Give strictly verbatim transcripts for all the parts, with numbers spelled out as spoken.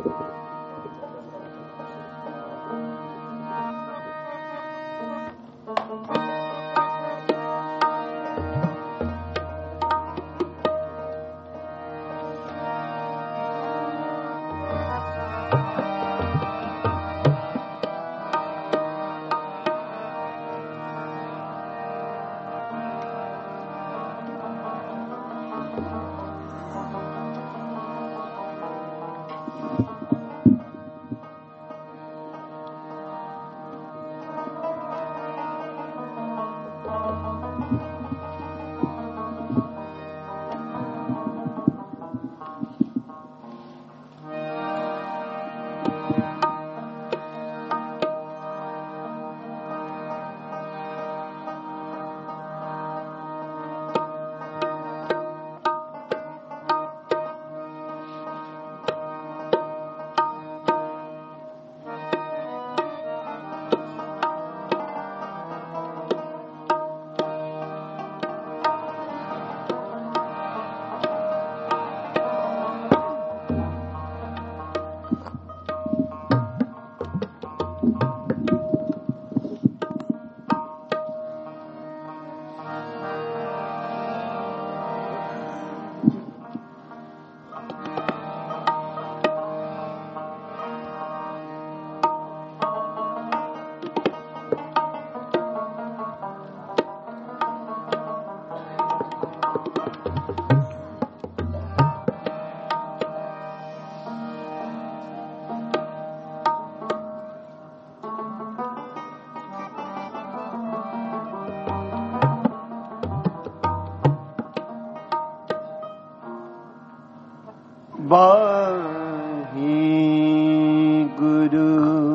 ਵਾਹਿਗੁਰੂ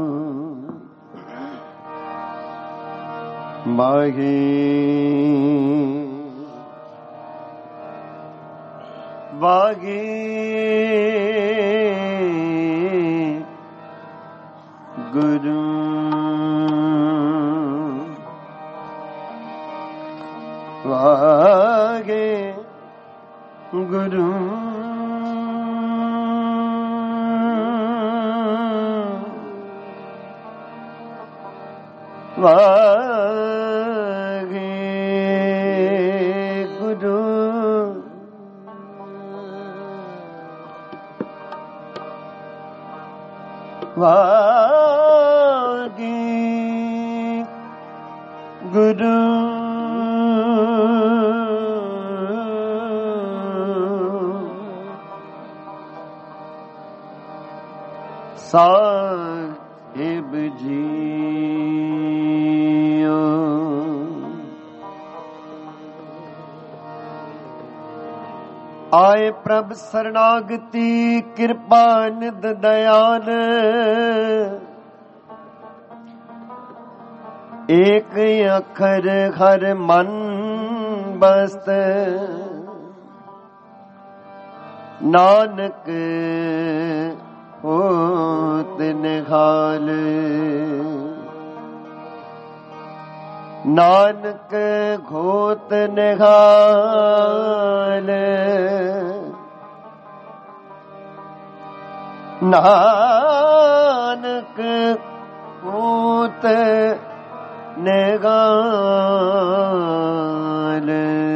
ਵਾਹਿ ਵਾਹਿਗੁਰੂ ਵਾਹਿਗੁਰੂ ਵਾਹਿਗੁਰੂ ਵਾਹਿਗੁਰੂ ਸਾਹਿਬ ਜੀ ਆਏ ਪ੍ਰਭ ਸਰਨਾਗਤੀ ਕਿਰਪਾ ਨਿਧ ਦਇਆਲ ਏਕ ਅੱਖਰ ਹਰ ਮਨ ਬਸਤ ਨਾਨਕ ਹੋਤ ਨਿਹਾਲ ਨਾਨਕ ਘੋਤ ਨਿਹਾਲ ਨਾਨਕ ਘੋਤ ਨਿਹਾਲ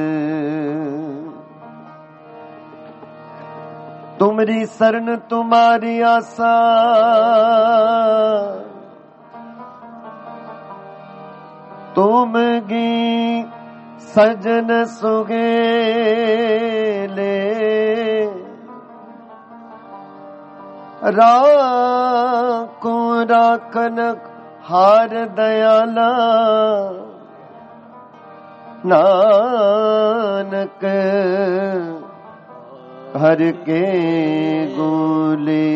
ਤੁਮਰੀ ਸਰਨ ਤੁਮਾਰੀ ਆਸਾ ਤੁਮ ਗੀ ਸਜਨ ਸੁਗੇਲੇ ਰਾਖੋ ਰਾਖਨ ਹਾਰ ਦਇਆਲਾ ਨਾਨਕ ਹਰ ਕੇ ਗੋਲੇ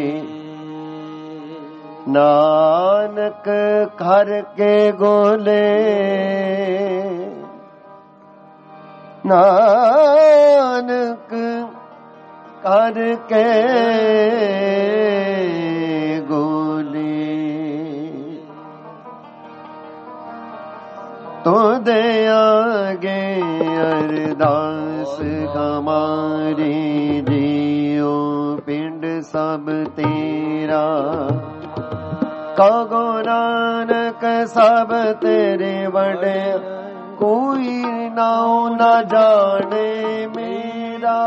ਨਾਨਕ ਘਰ ਕੇ ਗੋਲੇ ਨਾਨਕ ਘਰ ਕੇ ਗੋਲੇ ਤੋਦੇ ਆਗੇ ਅਰਦਾਸ ਹਮਾਰੀ ਜੀਓ ਪਿੰਡ ਸਾ सब तेरा। कहो नानक सब तेरे बड़े, कोई नाउ न जाने मेरा।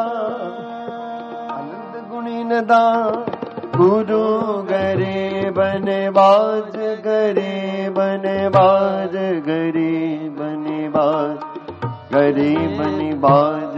आनंद गुणी निदान गुरु गरीबन बाज, गरीबन बाज, गरीबन बाज, गरीबन बाज।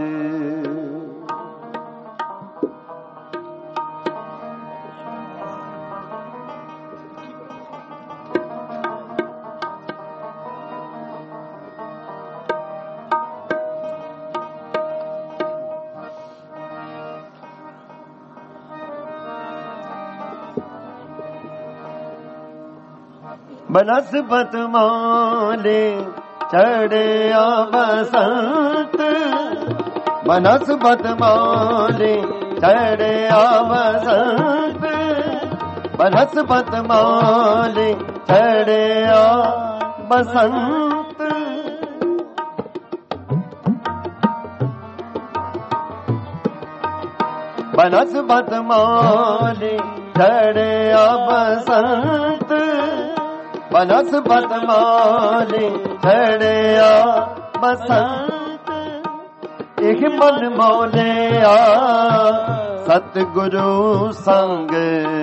बनस्पत माले चढ़िया बसंत, बनस्पत माले चढ़िया बसंत, बनस्पत माले चढ़िया बसंत। बनस्पत माले चढ़िया बसंत, बनस्पत माले चढ़िया बसंत। एक मन मौलिया सतगुरु संग,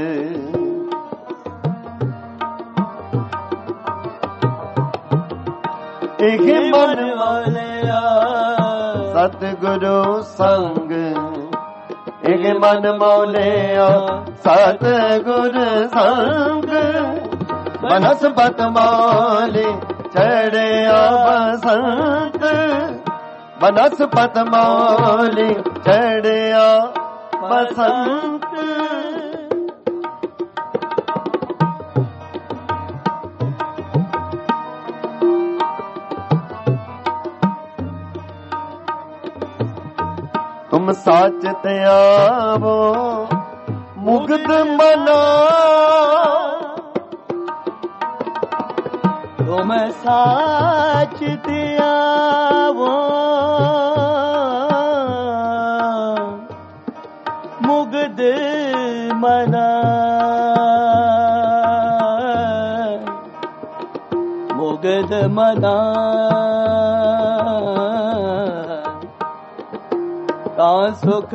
एक मन मौलिया सतगुरु संग, एक मन मौलिया सतगुरु संग। बनस्पत माले चढ़िया बसंत, बनस्पत माले चढ़िया बसंत। तुम साच त्यावो मुग्ध मना, तुम साच त्यावो मुग्ध मना, मुग्ध मना। ता सुख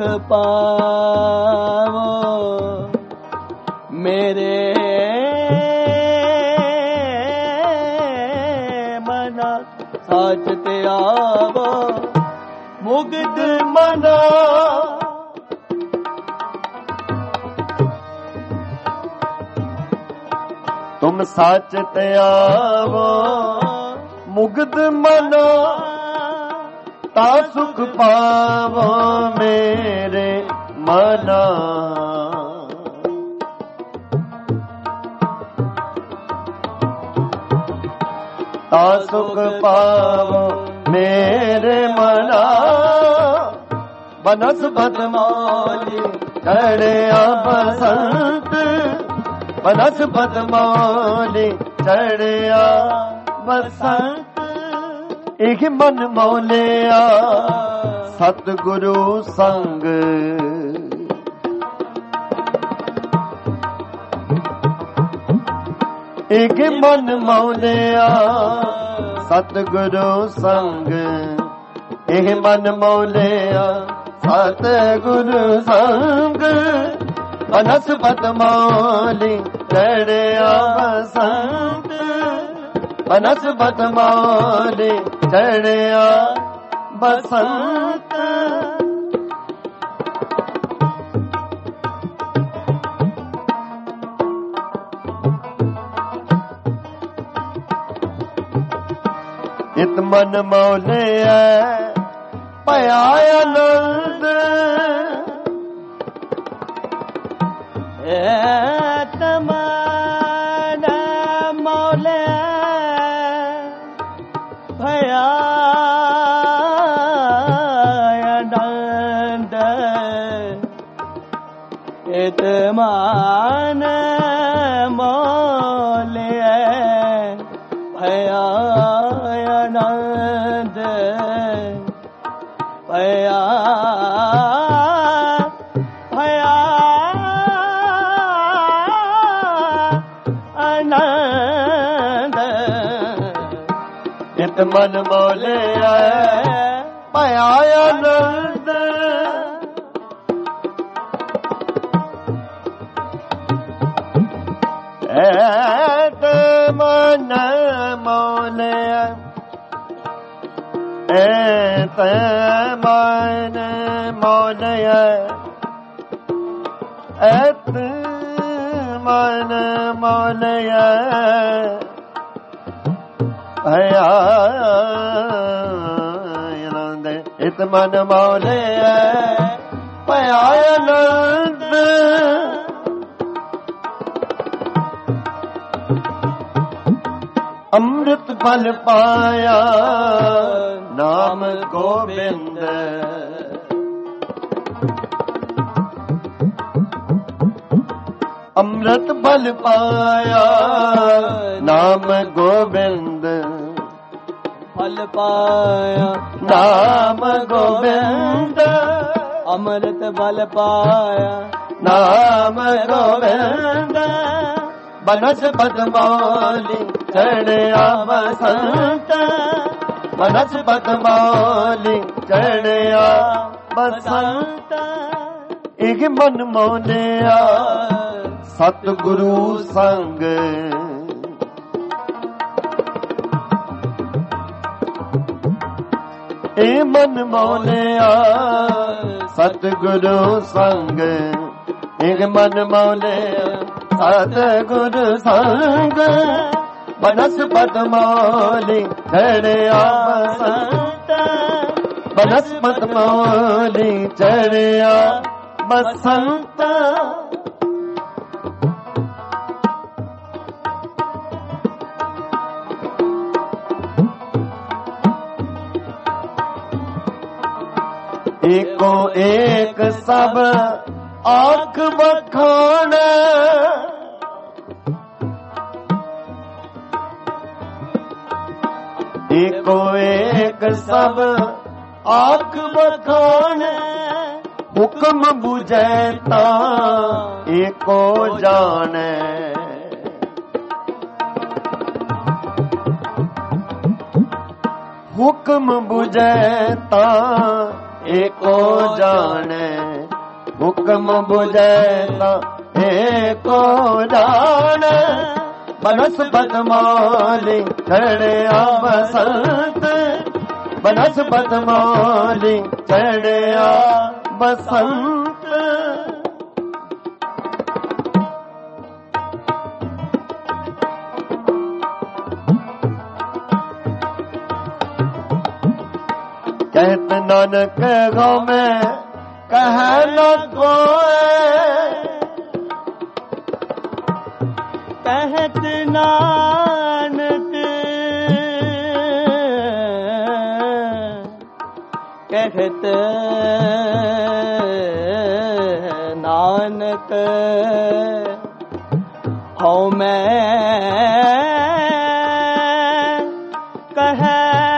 पावो मेरे साच त्यावो मुग्ध मना। तुम साच त्यावो मुग्ध मना, ता सुख पावो मेरे मना। ता सुख पावो मेरे मना। बनस्पत माले चढ़िया बसंत, बनस्पत माले चढ़िया बसंत। एक मन मौलिया सतगुरु संग, एक मन मौलिया सतगुरु संग, एक मन मौलिया सतगुरु संग। बनस्पत माले चढ़िया बसंत, बनस्पत माले चढ़िया बसंत। इत मन मौलिया भया आनंद, इत मन मौलिया भया आनंद, इत मन मौलिया भया आनंद, भया भया ਹਿਤ ਮਨ ਮੋਲਿਆ ਭਇਆ ਆਨੰਦ ਹਿਤ ਮਨ ਮੋਲਿਆ ਹਿਤ ਮਨ ਮੋਲਿਆ ਹਿਤ ਮਨ ਮੋਲਿਆ ਭਇਆ ਆਨੰਦ ਹਿਤ ਮਨ ਮੋਲਿਆ ਭਇਆ ਆਨੰਦ ਅੰਮ੍ਰਿਤ ਫਲ ਪਾਇਆ ਨਾਮ ਗੋਬਿੰਦ ਅੰਮ੍ਰਿਤ ਫਲ ਪਾਇਆ ਨਾਮ ਗੋਬਿੰਦ ਫਲ ਪਾਇਆ ਨਾਮ ਗੋਬਿੰਦ ਅੰਮ੍ਰਿਤ ਫਲ ਪਾਇਆ ਨਾਮ ਗੋਬਿੰਦ ਬਨਸਪਤ ਮੌਲੀ ਚੜਿਆ ਬਸੰਤ ਬਨਸਪਤ ਮੌਲੀ ਚੜਿਆ ਬਸੰਤ ਇਕ ਮਨ ਮੋਲਿਆ ਸਤਿਗੁਰੂ ਸੰਗ ਏ ਮਨ ਮੋਲਿਆ ਸਤਿਗੁਰੂ ਸੰਗ ਇਕ ਮਨ ਮੋਲਿਆ ਸਤਿਗੁਰੂ ਸੰਗ ਬਨਸਪਤ ਮੌਲੀ ਚੜਿਆ ਬਸੰਤ ਬਨਸਪਤ ਮੌਲੀ ਚੜਿਆ ਬਸੰਤ ਏਕੋ ਏਕ ਸਭ ਆਖ ਬਖਾਣ ਏਕੋ ਏਕ ਸਭ ਆਖ ਬਖਾਣ ਹੁਕਮ ਬੁਝੈ ਤਾਂ ਏਕੋ ਜਾਣੈ ਹੁਕਮ ਬੁਝੈ ਤਾਂ ਏਕੋ ਜਾਣੈ ਹੁਕਮ ਬੁਝੈ ਤਾਂ ਏਕੋ ਜਾਣੈ ਬਨਸਪਤ ਮੌਲੀ ਚੜਿਆ ਬਸੰਤ ਬਨਸਪਤ ਮੌਲੀ ਚੜਿਆ ਬਸੰਤ ਕਹਿਤ ਨਾਨਕ ਗਉ ਮੈਂ ਕਹਿ ਨ ਕੋਇ ਕਹਿਤ ਨਾਨਕ ਕਹਿਤ ਨਾਨਕ ਹਉ ਮੈਂ ਕਹਿ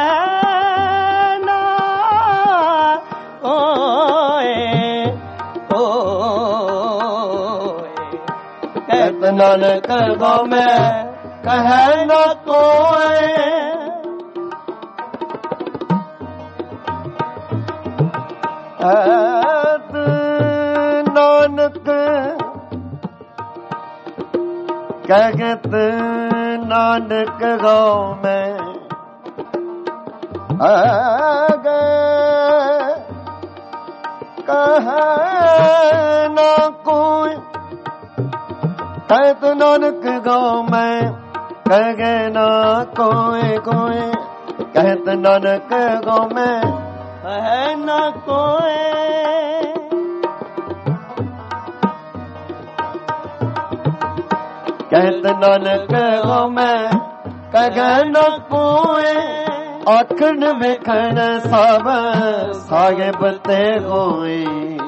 ਨਾਨਕ ਗਉ ਮੈਂ ਕਹਿ ਨ ਕੋਇ ਕਹਿਤ ਨਾਨਕ ਕਹਿਤ ਨਾਨਕ ਗਉ ਮੈਂ ਅਗੇ ਕਹਿ ਨ ਕੋਈ ਕਹਿਤ ਨਾਨਕ ਗਉ ਮੈਂ ਕਹਿ ਨਾ ਕੋਇ ਕੋਇ ਕਹਿਤ ਨਾਨਕ ਗਉ ਮੈਂ ਕਹਿ ਨਾ ਕੋਇ ਕਹਿਤ ਨਾਨਕ ਗਉ ਮੈਂ ਕਹਿ ਨਾ ਕੋਇ ਆਖਣ ਵੇਖਣ ਸਭ ਸਾਹਿਬ ਤੇ ਹੋਈ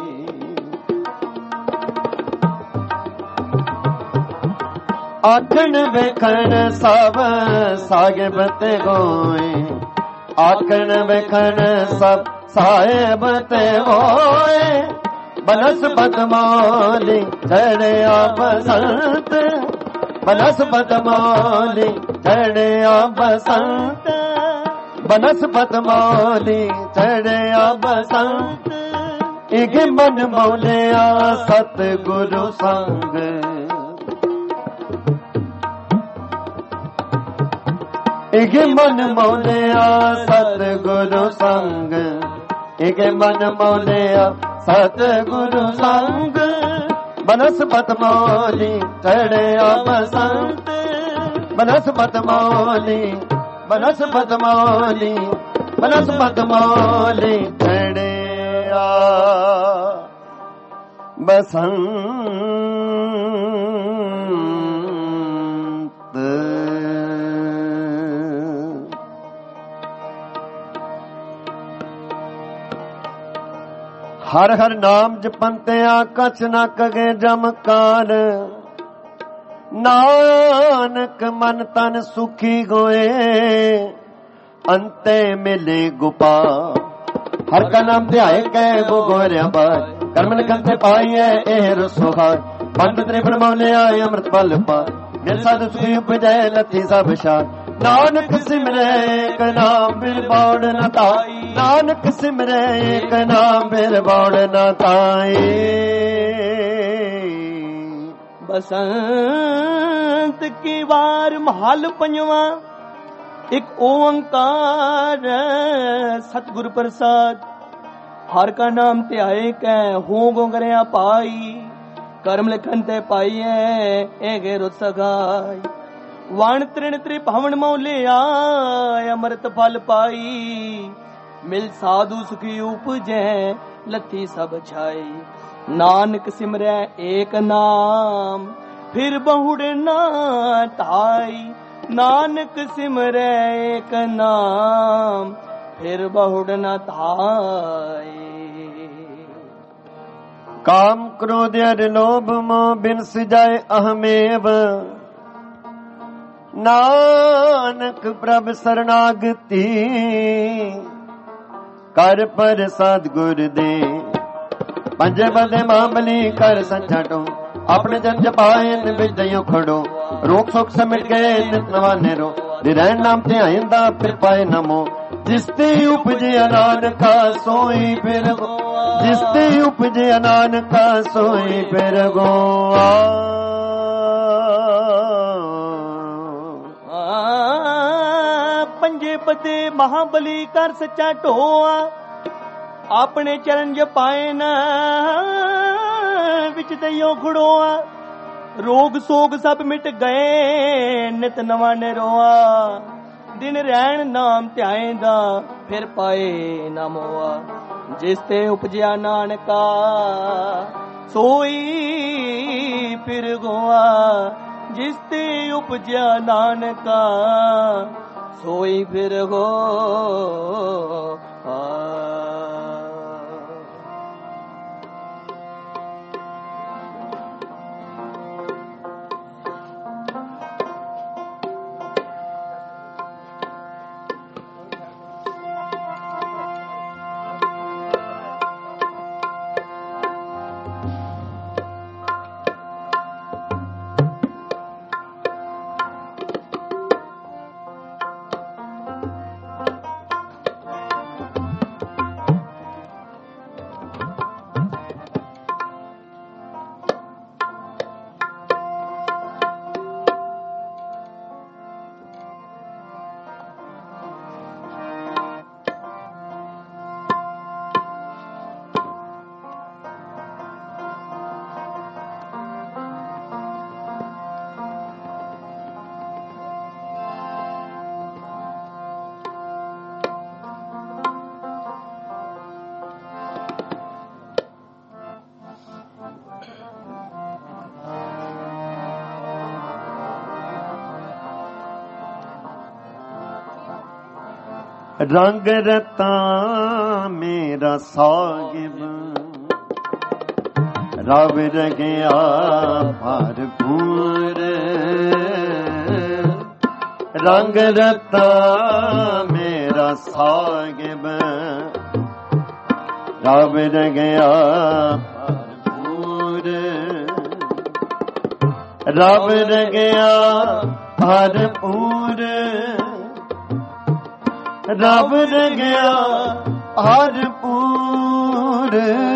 ਆਖਣ ਵੇਖਣ ਸਭ ਸਾਹਿਬ ਤੇ ਹੋਏ ਆਖਣ ਵੇਖਣ ਸਭ ਸਾਹਿਬ ਤੇ ਹੋਏ ਬਨਸਪਤ ਮੌਲੀ ਚੜਿਆ ਬਸੰਤ ਬਨਸਪਤ ਮੌਲੀ ਚੜਿਆ ਬਸੰਤ ਬਨਸਪਤ ਮੌਲੀ ਚੜਿਆ ਬਸੰਤ ਇਕ ਮਨ ਮੌਲਿਆ ਸਤ ਗੁਰੂ ਸੰਗ ਇਕ ਮਨ ਮੌਲਿਆ ਸਤ ਗੁਰੂ ਸੰਗ ਇਕ ਮਨ ਮੌਲਿਆ ਸਤ ਗੁਰੂ ਸੰਗ ਬਨਸਪਤ ਮੌਲੀ ਚੜਿਆ ਬਸੰਤ ਬਨਸਪਤ ਮੌਲੀ ਬਨਸਪਤ ਮੌਲੀ ਬਨਸਪਤ ਮੌਲੀ ਚੜਿਆ ਬਸੰਤ ਹਰ ਹਰ ਨਾਮ ਜਪੰਤਿਆ ਕਛ ਨਾ ਕਗੇ ਜਮਕਾਰ ਨਾਨਕ ਮਨ ਤਨ ਸੁਖੀ ਹੋਏ ਅੰਤੇ ਮਿਲੇ ਗੋਪਾਲ ਹਰ ਕਾ ਨਾਮ ਧਿਆਏ ਕੈ ਗੋ ਗੋਰਿਆ ਬਾਜ ਕਰਮ ਲਿਖਨ ਤੇ ਪਾਈਐ ਇਹ ਰਸੋਹਾਰ ਬੰਦ ਤ੍ਰਿ ਬ੍ਰਹਮਲਿਆ ਅੰਮ੍ਰਿਤ ਬਲ ਪਾ ਮਿਲ ਸਾਧ ਸੁਖੀ ਉਪਜੈ ਲੱਥੀ ਸਭ ਸ਼ਾਨ ਨਾਨਕ ਸਿਮਰੈ ਏਕ ਨਾਮ ਬਿਨ ਬੌੜ ਨ ਤਾਈ ਨਾਨਕ ਸਿਮਰੈ ਏਕ ਨਾਮ ਬਿਨ ਬੌੜ ਨ ਤਾਈ ਬਸੰਤ ਕੀ ਵਾਰ ਮਹਲ ਪੰਜਵਾ ਇੱਕ ਓੰਕਾਰ ਸਤਿਗੁਰ ਪ੍ਰਸਾਦ ਹਰ ਕਾ ਨਾਮ ਧਿਆਏ ਕੈ ਹੋ ਗੋ ਕਰਿਆ ਪਾਈ ਕਰਮ ਲਿਖਨ ਤੇ ਪਾਈਐ ਏਗੇ ਰੁਤ ਸਗਾਈ ਵਣ ਤ੍ਰਿਣ ਤ੍ਰਿ ਭਵਨ ਮੌਲਿਆ ਅੰਮ੍ਰਿਤ ਫਲ ਪਾਈ ਮਿਲ ਸਾਧੂ ਸੁਖੀ ਉਪਜੈ ਲੱਥੀ ਸਭ ਛਾਈ ਨਾਨਕ ਸਿਮਰੈ ਏਕ ਨਾਮ ਫਿਰ ਬਹੁੜ ਨਾ ਧਾਈ ਨਾਨਕ ਸਿਮਰੈ ਏਕ ਨਾਮ ਫਿਰ ਬਹੁੜ ਨਾ ਧਾਈ ਕਾਮ ਕ੍ਰੋਧ ਅਰ ਲੋਭ ਮੋਹ ਬਿਨ ਸਿਜਾਏ ਅਹਮੇਵ ਨਾਨਕ ਪ੍ਰਭ ਸਰਨਾਗਤੀ ਕਰ ਪ੍ਰਸਾਦ ਗੁਰ ਦੇ ਪੰਜੇ ਬੰਦੇ ਮਾਮਲੀ ਕਰ ਸੰਝਟੋ ਆਪਣੇ ਜਨ ਜਪਾਏ ਨਿਬਿਦਿਓ ਖੜੋ ਰੋਕ ਸੋਕ ਸਮਿਟ ਗਏ ਨਿਤ ਨਵਾਨੇ ਰੋ ਨਿਰੈਣ ਨਾਮ ਧਿਆਇਂਦਾ ਫਿਰ ਪਾਏ ਨਮੋ ਜਿਸ ਤੇ ਉਪਜੇ ਨਾਨਕਾ ਸੋਈ ਫਿਰ ਗੋ ਜਿਸ ਤੇ ਉਪਜੇ ਨਾਨਕਾ ਸੋਈ ਫਿਰ ਗੋ ਪੰਜੇ ਪਤੇ ਮਹਾਬਲੀ ਕਰ ਸੱਚਾ ਢੋਆ ਆਪਣੇ ਚਰਨ ਜਪਾਏ ਨਾ ਵਿੱਚ ਦਈਓ ਖੜੋਆ ਰੋਗ ਸੋਗ ਸਭ ਮਿਟ ਗਏ ਨਿਤ ਨਵਾਂ ਨਿਰੋਆ ਦਿਨ ਰਹਿਣ ਨਾਮ ਧਿਆਏਂਦਾ ਫਿਰ ਪਾਏ ਨਾ ਮੋਆ ਜਿਸ ਤੇ ਉਪਜਿਆ ਨਾਨਕਾ ਸੋਈ ਫਿਰ ਗੋਆ ਜਿਸ ਤੇ ਉਪਜਿਆ ਨਾਨਕਾ ਸੋਈ ਫਿਰ ਗੋ ਰੰਗ ਰਤਾ ਮੇਰਾ ਸਾਹਿਬ ਰਵ ਰਗਿਆ ਭਰਪੂਰ ਰੰਗ ਰਤਾ ਮੇਰਾ ਸਾਹਿਬ ਰਵ ਰਗਿਆ ਭਰਪੂਰ ਰਵ ਰਗਿਆ ਭਰਪੂਰ ਰੱਬ ਰੰਗਿਆ ਭਰਪੂਰ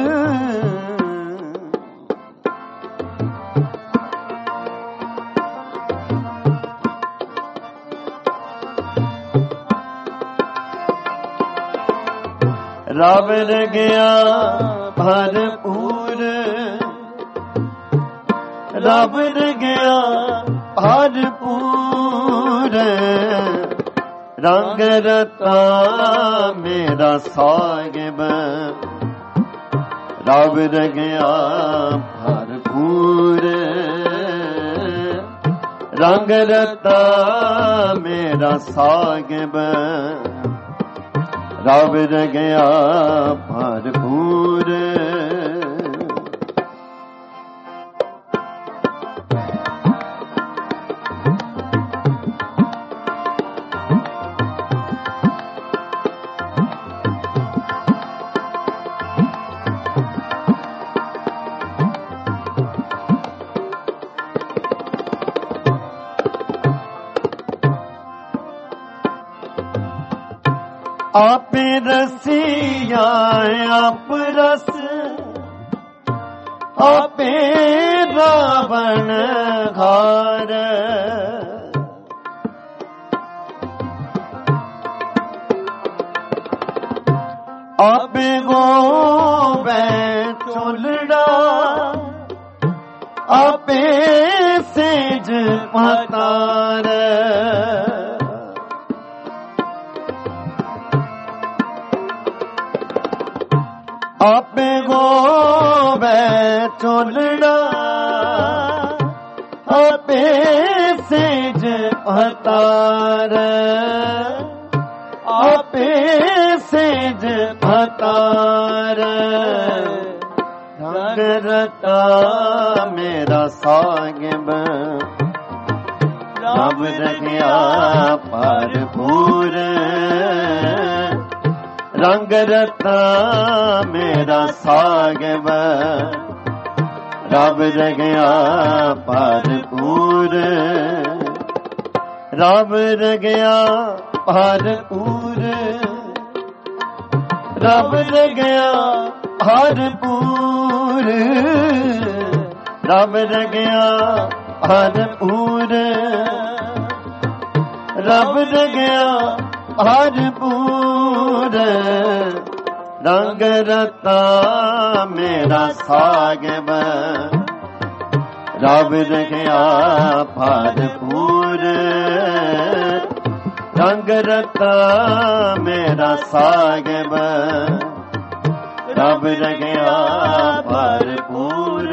ਰੱਬ ਰੰਗਿਆ ਭਰਪੂਰ ਰੱਬ ਰੰਗਿਆ ਭਰਪੂਰ ਰੰਗ ਰਤਾ ਮੇਰਾ ਸਾਹਿਬ ਰੱਬ ਰੰਗਿਆ ਭਰਪੂਰ ਰੰਗ ਰਤਾ ਮੇਰਾ ਸਾਹਿਬ ਰੱਬ ਰੰਗਿਆ ਭਰਪੂਰ ਆਪੇ ਰਸੀਆ ਆਪ ਰਸ ਆਪੇ ਰਾਵਣ ਘਾਰ ਆਪੇ ਗੋਬੈ ਚੋਲੜਾ ਆਪੇ ਸੇਜ ਪਤਾਰ ਆਪੇ ਗੋਬੈ ਚੋਲੜਾ ਆਪੇ ਸੇਜ ਪਤਾਰ ਆਪੇ ਸੇਜ ਪਤਾਰ ਰੰਗ ਰਤਾ ਮੇਰਾ ਸਾਹਿਬ ਰੱਬ ਰੰਗਿਆ ਭਰਪੂਰ ਰੰਗ ਰਤਾ ਮੇਰਾ ਸਾਹਿਬ ਰੱਬ ਰੰਗਿਆ ਭਰਪੂਰ ਰੱਬ ਰੰਗਿਆ ਭਰਪੂਰ ਰੱਬ ਰੰਗਿਆ ਭਰਪੂਰ ਰੱਬ ਰੰਗਿਆ ਭਰਪੂਰ ਰੱਬ ਰੰਗਿਆ ਭਰਪੂਰ ਰੰਗ ਰਤਾ ਮੇਰਾ ਸਾਹਿਬ ਰੱਬ ਰੰਗਿਆ ਭਰਪੂਰ ਰੰਗ ਰਤਾ ਮੇਰਾ ਸਾਹਿਬ ਰੱਬ ਰੰਗਿਆ ਭਰਪੂਰ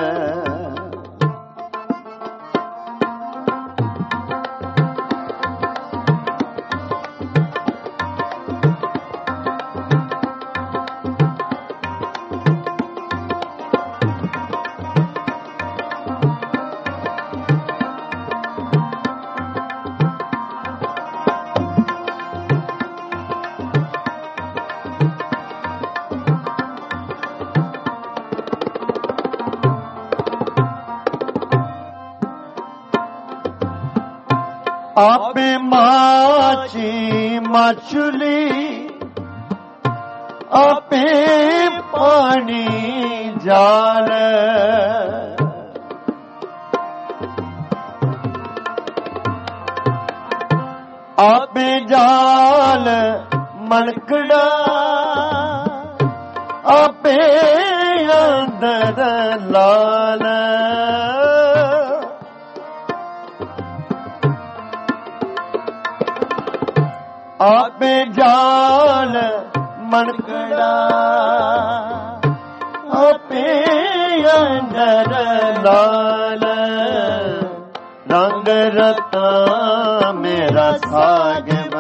ਆਪੇ ਮਾਛੀ ਮਛਲੀ ਆਪੇ ਪਾਣੀ ਜਾਲ ਆਪੇ ਜਾਲ ਮਣਕੜਾ ਆਪੇ ਅੰਦਰ ਲਾਲ ਆਪੇ ਜਾਲ ਮਣਕੜਾ ਆਪੇ ਅੰਦਰ ਲਾਲ ਰੰਗ ਰਤਾ ਮੇਰਾ ਸਾਹਿਬ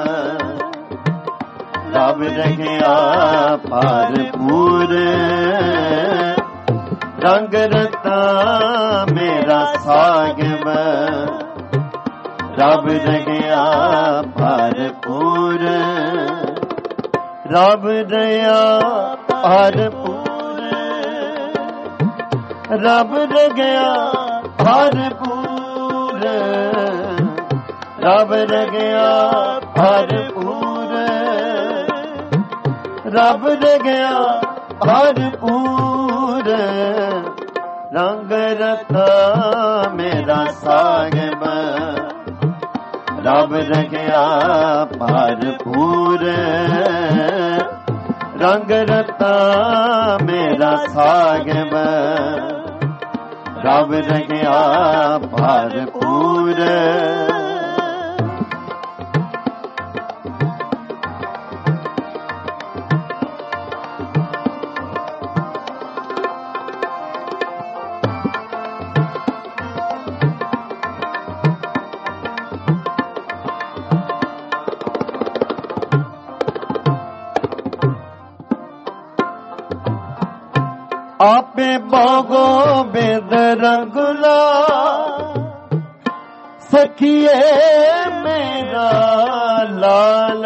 ਰੱਬ ਰੰਗਿਆ ਭਰਪੂਰ ਰੰਗ ਰਤਾ ਮੇਰਾ ਸਾਹਿਬ ਰੱਬ ਰੰਗਿਆ ਭਰਪੂਰ ਰੱਬ ਰੰਗਿਆ ਭਰਪੂਰ ਰੱਬ ਰੰਗਿਆ ਭਰਪੂਰ ਰੱਬ ਰੰਗਿਆ ਭਰਪੂਰ ਰੱਬ ਰਗਿਆ ਭਰਪੂਰ ਰੰਗ ਰਤਾ ਮੇਰਾ ਸਾਹਿਬ ਰੱਬ ਰਗਿਆ ਭਰਪੂਰ ਰੰਗ ਰਤਾ ਮੇਰਾ ਸਾਹਿਬ ਰੱਬ ਰਗਿਆ ਭਰਪੂਰ ਆਪੇ ਬਾਗੋ ਬੇਦ ਰੰਗਲਾ ਸਖੀਏ ਮੇਰਾ ਲਾਲ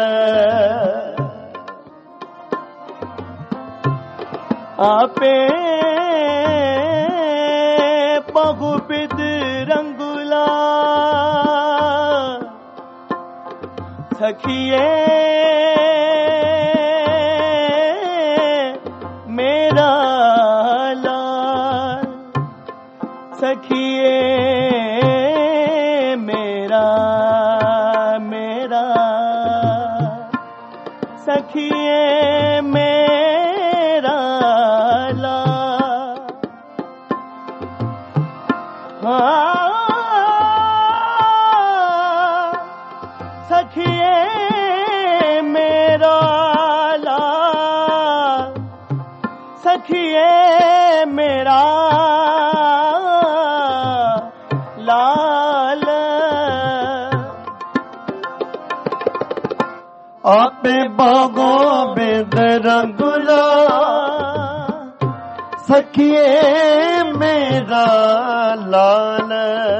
ਆਪੇ ਬਾਗੋ ਬੇਦ ਰੰਗਲਾ ਸਖੀਏ ਮੇਰਾ ਸਖੀਏ ਮੇਰਾ ਮੇਰਾ ਸਖੀਏ ਮੇਰਾ ਲਾ ਹਾਂ ਸਖੀਏ ਮੇਰਾ ਲਾ ਸਖੀਏ ਮੇਰਾ ਲਾਲ ਆਪੇ ਬਾਗੋ ਬੇਦ ਰੰਗਲਾ ਸਖੀਏ ਮੇਰਾ ਲਾਲ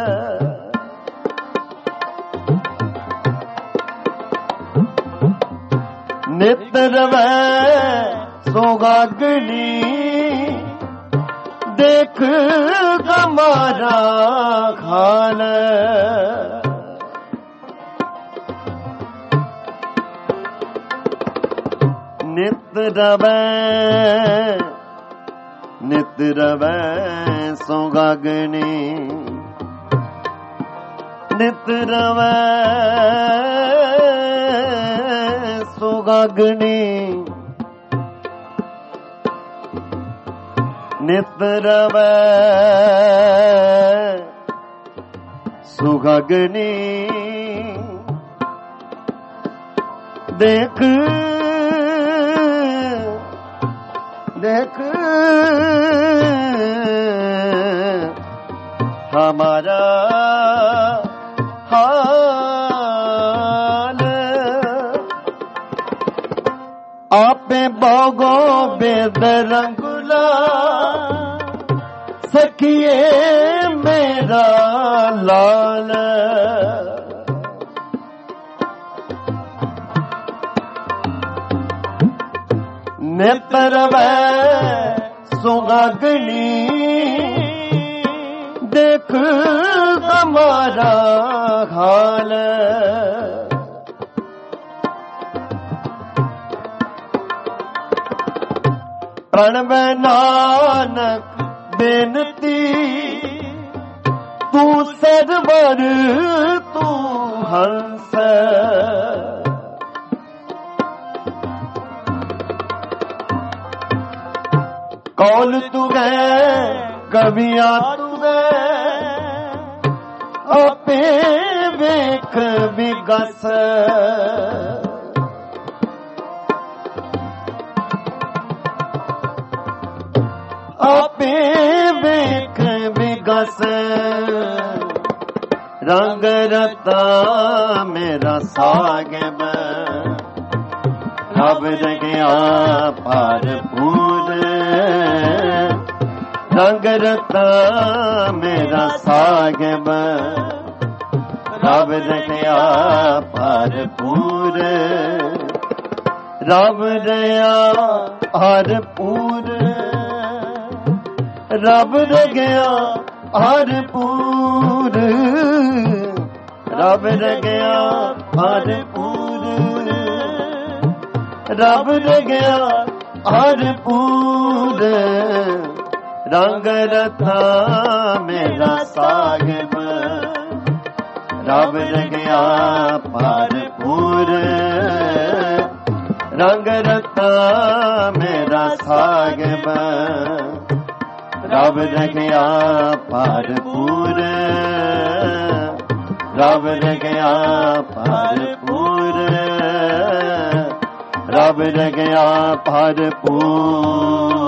ਨਿਤ ਰਵੈ ਸੁਹਾਗਣੀ ਦੇਖ ਹਮਾਰਾ ਖਾਲ ਨਿਤ ਰਵੈ ਨਿਤ ਰਵੈ ਸੁਹਾਗਣੀ ਨਿਤ ਰਵੈ ਸੁਹਾਗਣੀ ਨਿਤ ਰਵੈ ਸੁਹਾਗਣੀ ਦੇਖ ਦੇਖ ਹਮਾਰਾ ਹਾਲ ਆਪੇ ਬਾਗੋ ਬੇਦ ਰੰਗਲਾ ਸਖੀਏ ਮੇਰਾ ਲਾਲ ਨਿਤ ਰਵੈ ਸੁਹਾਗਣੀ ਦੇਖ ਹਮਾਰਾ ਹਾਲ ਪ੍ਰਣਵੈ ਨਾਨਕ ਬੇਨਤੀ ਤੂੰ ਸਰਵਰ ਤੂੰ ਹੰਸ ਕੌਲ ਤੂੰ ਗਏ ਕਵੀਆਂ ਤੂੰ ਗਏ ਆਪੇ ਵੇਖ ਵਿਗਸ ਆਪੇ ਵੇਖ ਵਿਗਸ ਰੰਗ ਰਤਾ ਮੇਰਾ ਸਾਹਿਬ ਰੱਬ ਰਗਿਆ ਭਰਪੂਰ ਰੰਗ ਰਤਾ ਮੇਰਾ ਸਾਹਿਬ ਰੱਬ ਰਗਿਆ ਭਰਪੂਰ ਰੱਬ ਰਗਿਆ ਭਰਪੂਰ ਰੱਬ ਰਗਿਆ ਭਰਪੂਰ ਰੱਬ ਰਗਿਆ ਭਰਪੂਰ रब रंगिया भरपूर रंग रथा मेरा साहिब रब रंगिया भरपूर रंग रथा मेरा साहिब रब रंगिया भरपूर रब रंगिया भरपूर रब रंगिया भरपूर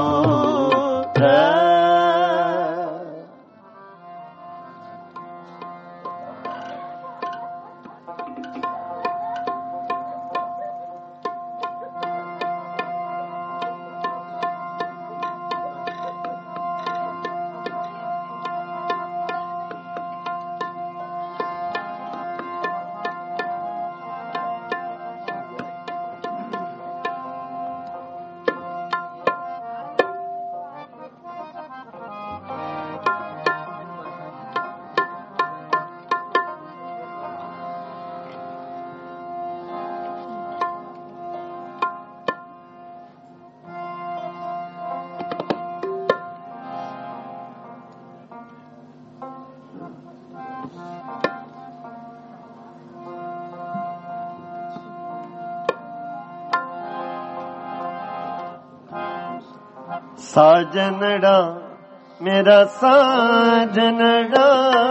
साजनड़ा मेरा साजनड़ा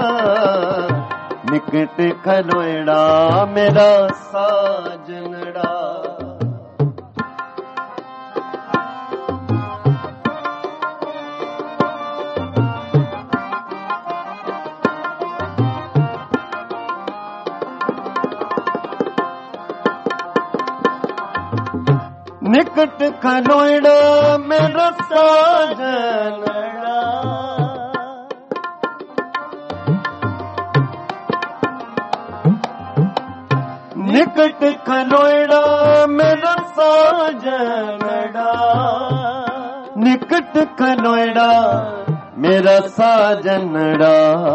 निकट खलोड़ा मेरा साजनड़ा निकट खलोड़ा मेरा साजनड़ा निकट खलोड़ा मेरा साजनड़ा निकट खलोड़ा मेरा साजनड़ा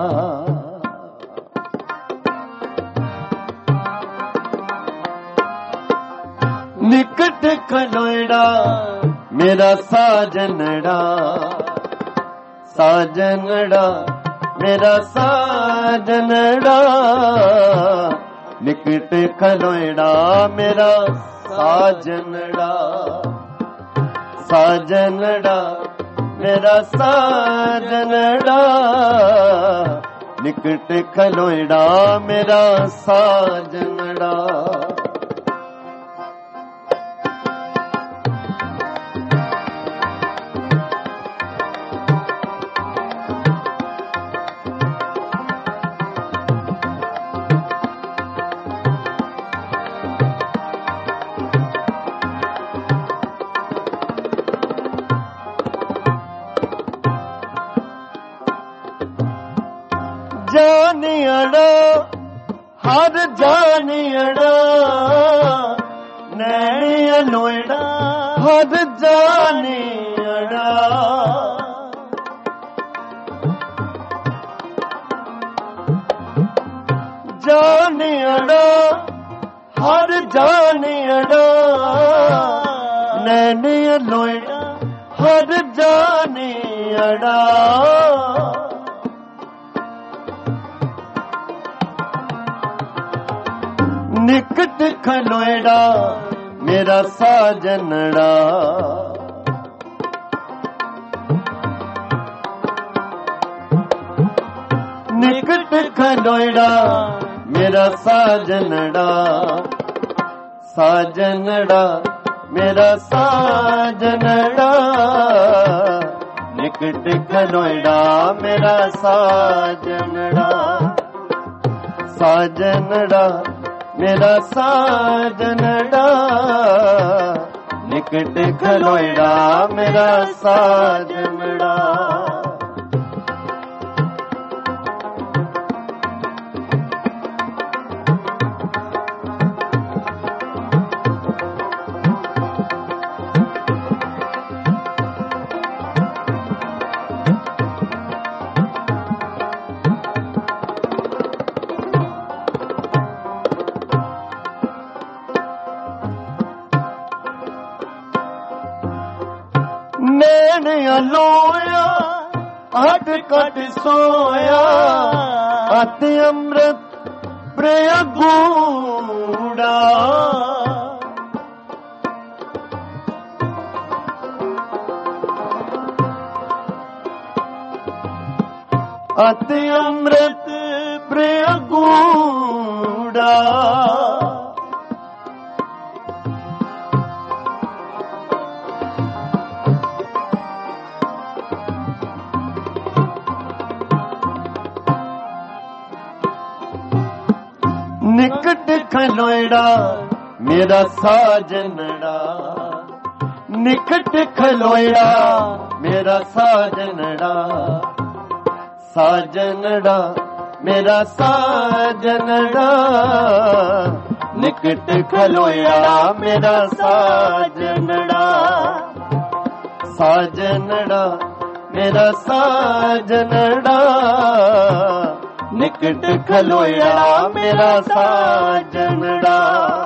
निकट खलोड़ा मेरा साजनड़ा साजनड़ा मेरा साजनड़ा निकट खलोड़ा मेरा साजनड़ा साजनड़ा मेरा साजनड़ा निकट खलोड़ा मेरा साजनड़ा जानियड़ा हर जानियड़ा नैनिया नोएड़ा हर जानियड़ा जानियड़ा हर जानियड़ा नैनिया नोएड़ा हर जानियड़ा निकट खलोड़ा मेरा साजनड़ा निकट खलोड़ा मेरा साजनड़ा साजनड़ा मेरा साजनड़ा निकट खलोड़ा मेरा साजनड़ा साजनड़ा मेरा साजनड़ा निकट खलोड़ा मेरा साजनड़ा नैन अलोया हट कट सोया अति अमृत प्रिय गूढ़ा अति अमृत प्रिय गूढ़ा निकट खलोड़ा मेरा साजनड़ा निकट खलोड़ा मेरा साजनड़ा साजनड़ा मेरा साजनड़ा निकट खलोड़ा मेरा साजनड़ा साजनड़ा मेरा साजनड़ा निकट खलोया मेरा साजनड़ा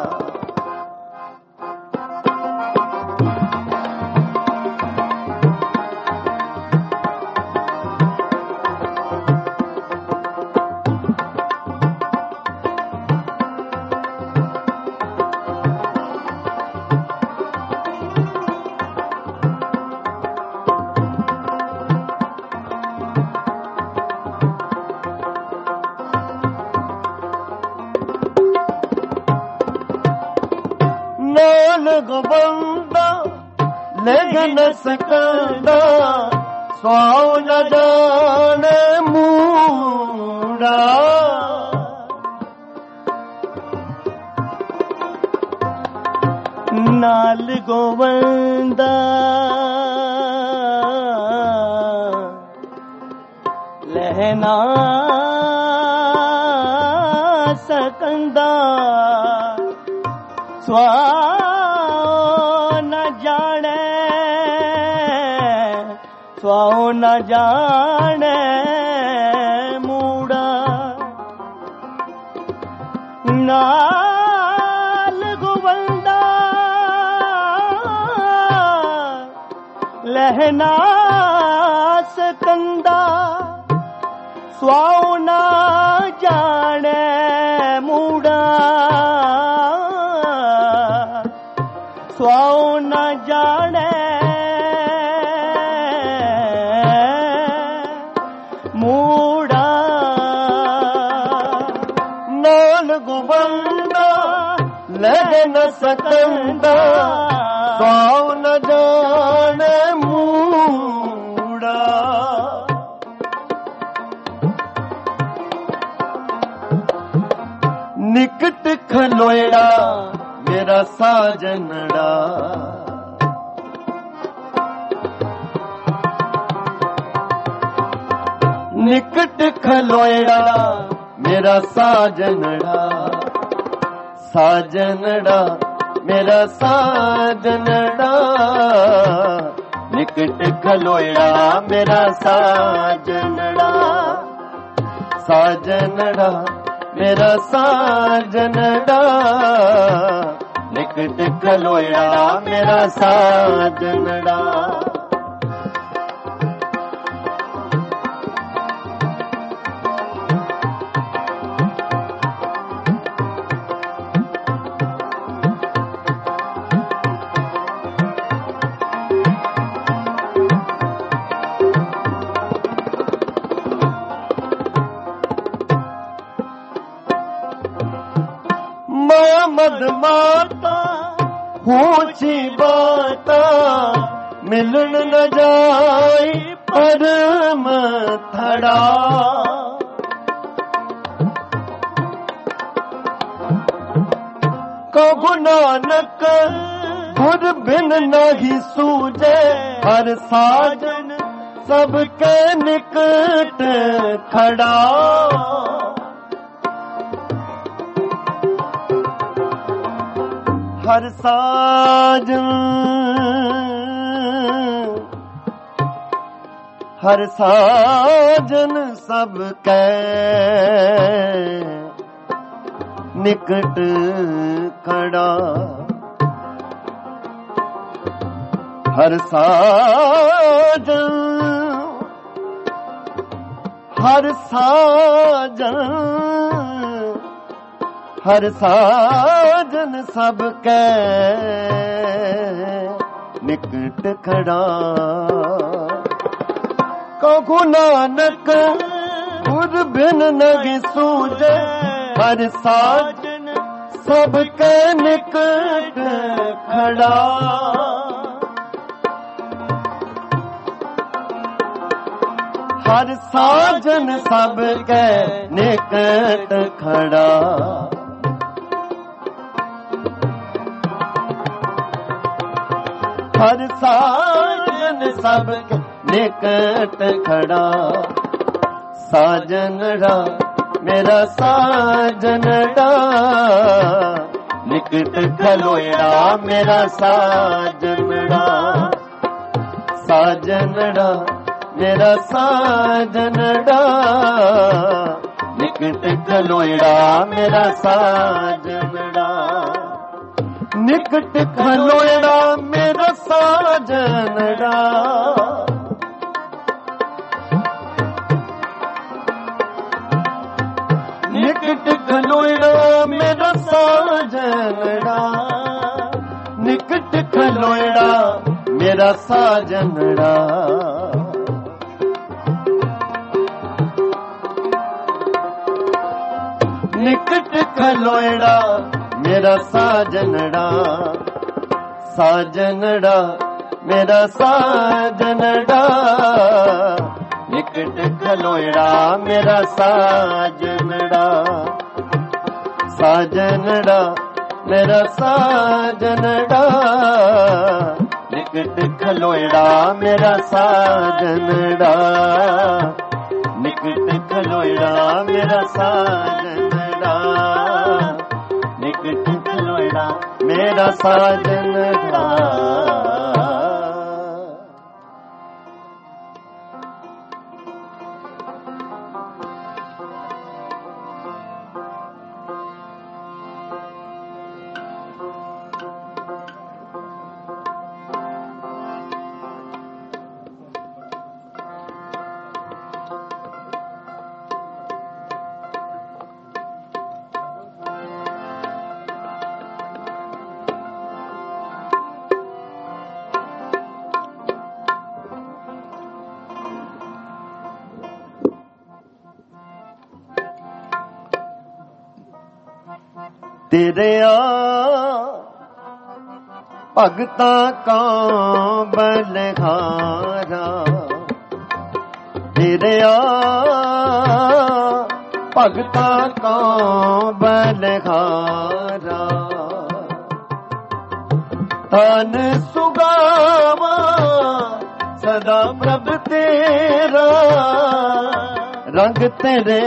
गोबंदा लेकिन सकंदा स्वाओ न जाने मूड़ा नाल गोबंदा लहना सकंदा स्वा स्वाओ न जाने मूड़ा नाल गोबंदा लहना सकंदा स्वाओ न जाने मूड़ा स्वाओ न जाने लहन सकंदा स्वाओ न जाने मूड़ा निकट खलोड़ा मेरा साजनड़ा निकट खलोड़ा मेरा साजनड़ा साजनड़ा मेरा साजनड़ा निकट खलोड़ा मेरा साजनड़ा साजनड़ा मेरा साजनड़ा निकट खलोड़ा मेरा साजनड़ा मद माता ऊंची बाता मिलन न जाए परम थड़ा कबू नानक खुद बिन नहीं सूझे हर साजन सबके निकट खड़ा हर साजन हर साजन सबके निकट खड़ा ਹਰ ਸਾਜਨ ਹਰ ਸਾਜਨ ਹਰ ਸਾਜਨ ਸਭ ਕੈ ਨਿਕਟ ਖੜਾ ਕਹੂ ਨਾਨਕ ਗੁਰ ਬਿਨ ਨਹਿ ਸੂਝੈ ਹਰ ਸਾਜਨ ਸਭ ਕੈ ਨਿਕਟ ਖੜਾ ਹਰ ਸਾਜਨ ਸਭ ਕੈ ਨਿਕਟ ਖੜਾ ਹਰ ਸਾਜਨ ਸਭ ਕੈ ਨਿਕਟ ਖੜਾ ਸਾਜਨੜਾ ਮੇਰਾ ਸਾਜਨੜਾ ਨਿਕਟ ਖਲੋਇੜਾ ਮੇਰਾ ਸਾਜਨੜਾ ਸਾਜਨੜਾ ਮੇਰਾ ਸਾਜਨੜਾ ਨਿਕਟ ਖਲੋਇੜਾ ਮੇਰਾ ਸਾਜਨੜਾ ਨਿਕਟ ਖਲੋਇੜਾ ਮੇਰਾ ਸਾਜਨੜਾ ਨਿਕਟ ਖਲੋਇੜਾ ਮੇਰਾ ਸਾਜਨੜਾ ਨਿਕਟ ਖਲੋਇੜਾ ਮੇਰਾ ਸਾਜਨੜਾ ਨਿਕਟ ਖਲੋਇੜਾ ਮੇਰਾ ਸਾਜਨੜਾ ਸਾਜਨੜਾ ਮੇਰਾ ਸਾਜਨੜਾ ਨਿਕਟ ਖਲੋਇੜਾ ਮੇਰਾ ਸਾਜਨੜਾ ਸਾਜਨੜਾ ਮੇਰਾ ਸਾਜਨੜਾ ਨਿਕਟ ਖਲੋਇੜਾ ਮੇਰਾ ਸਾਜਨੜਾ ਨਿਕਟ ਖਲੋਇੜਾ ਮੇਰਾ ਸਾਜਨੜਾ ਨਿਕਟ ਖਲੋਇੜਾ ਮੇਰਾ ਸਾਜਨੜਾ ਤੇਰਿਆ ਭਗਤਾਂ ਕਾ ਬਲਿਹਾਰਾ ਤੇਰਿਆ ਭਗਤਾਂ ਕਾ ਬਲਿਹਾਰਾ ਤਨ ਸੁਗਾਵਾ ਸਦਾ ਪ੍ਰਭ ਤੇਰਾ ਰੰਗ ਤੇਰੇ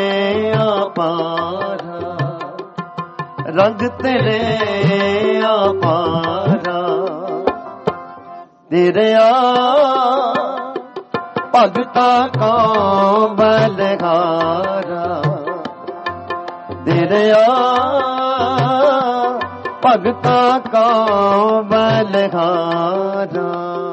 ਆਪਾਰਾ ਰੰਗ ਤੇਰੇ ਆਪਾਰਾ ਤੇਰਿਆ ਭਗਤਾਂ ਕਾ ਬਲਿਹਾਰਾ ਤੇਰਿਆ ਭਗਤਾਂ ਕਾ ਬਲਿਹਾਰਾ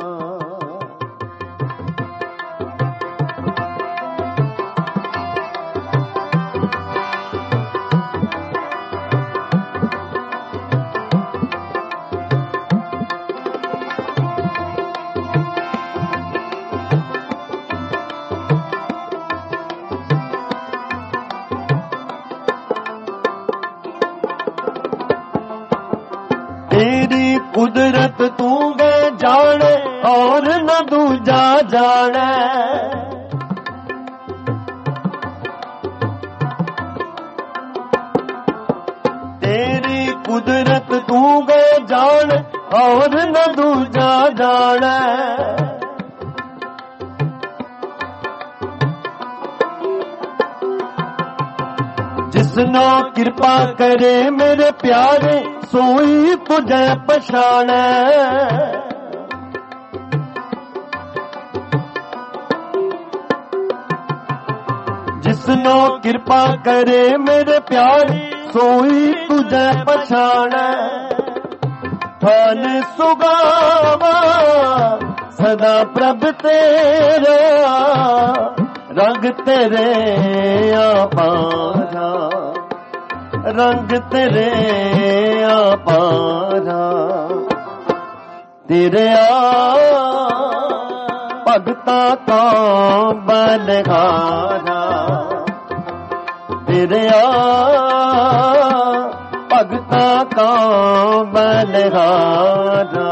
तेरी कुदरत तू गे जाने और न दूजा जाने तेरी कुदरत तू गे जाने और न दूजा जाने जिसना कृपा करे मेरे प्यारे सोई तुझे पछाणे जिसनो कृपा करे मेरे प्यारे सोई तुझे पछाणे ਧਨ ਸੁਗਾਵਾ ਸਦਾ ਪ੍ਰਭ ਤੇਰਾ, ਰੰਗ ਤੇਰੇ ਆਪਾਰਾ, ਰੰਗ ਤੇਰੇ ਆਪਾਰਾ। ਤੇਰੇ ਆ ਭਗਤਾਂ ਕਾ ਬਲਿਹਾਰਾ, ਤੇਰੇ ਆ ਭਗਤਾਂ ਕਾ ਬਲਿਹਾਰਾ।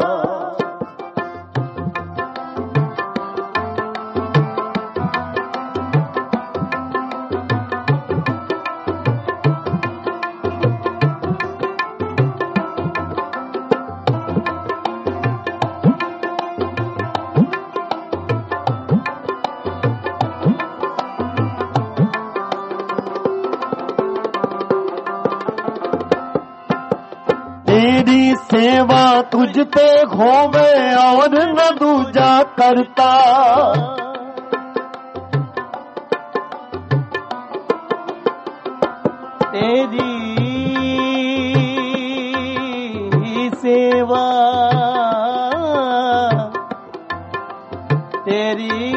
तेरी सेवा तुझ पे होवे और न दूजा करता, तेरी सेवा तेरी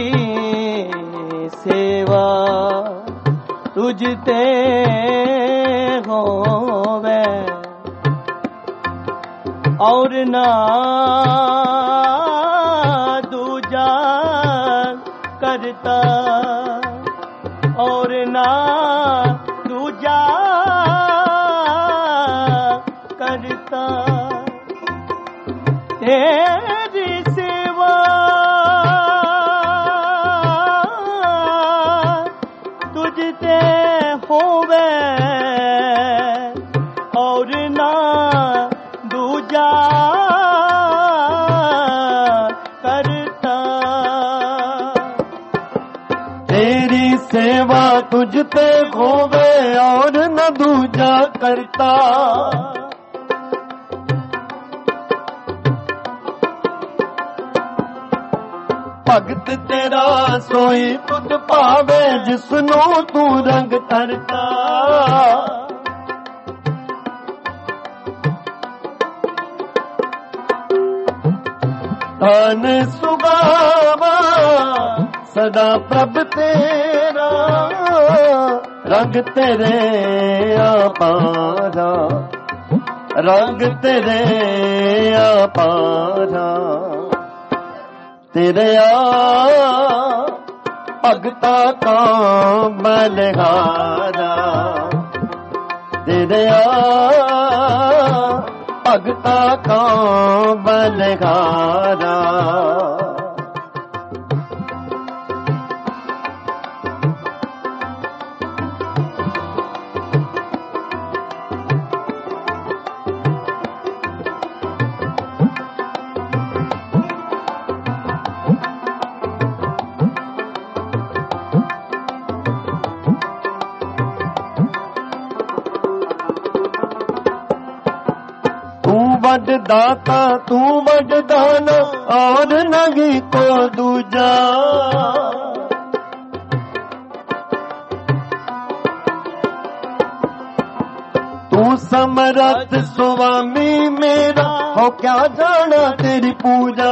सेवा तुझ ते होवे और ना दूजा करता, और ना दूजा करता। तेरी सेवा तुझते होवे और ना दूजा करता। तेरी सेवा तुझते होवे और न दूजा करता, भगत तेरा सोई तुझ पावे जिसनों तू रंग धरता। धन सुगावा सदा प्रभ तेरा, रंग तेरे अपारा, रंग तेरे अपारा। तेरे आ भगता का बलिहारा, तेरे आ भगता का बलिहारा। वड दाता तू वड दाना और नहीं को दूजा, तू समरथ स्वामी मेरा हो क्या जाना तेरी पूजा।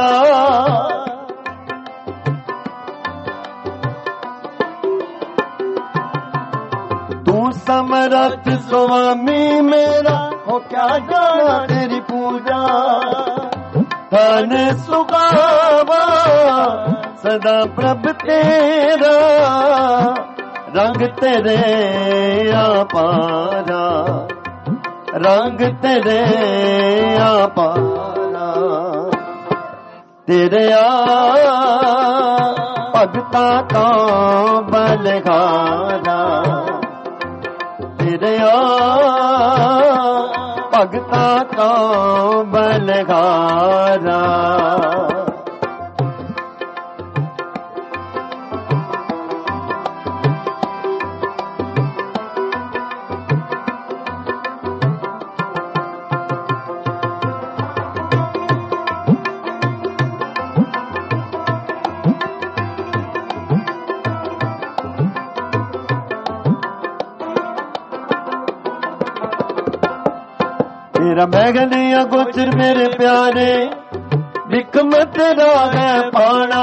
तू समरथ स्वामी मेरा हो क्या जाना तेरी पूजा। धन सुगावा सदा प्रभ तेरा, रंग तेरे अपारा, रंग तेरे अपारा। तेरे आ भगता का बलिहारा, तेरे आ भगता का बलिहारा। ਤੇਰਾ ਮੈਗਨੀਆ ਗੋਚਰ ਮੇਰੇ ਪਿਆਰੇ ਵਿਕਮ ਤੇਰਾ ਹੈ ਪਾਣਾ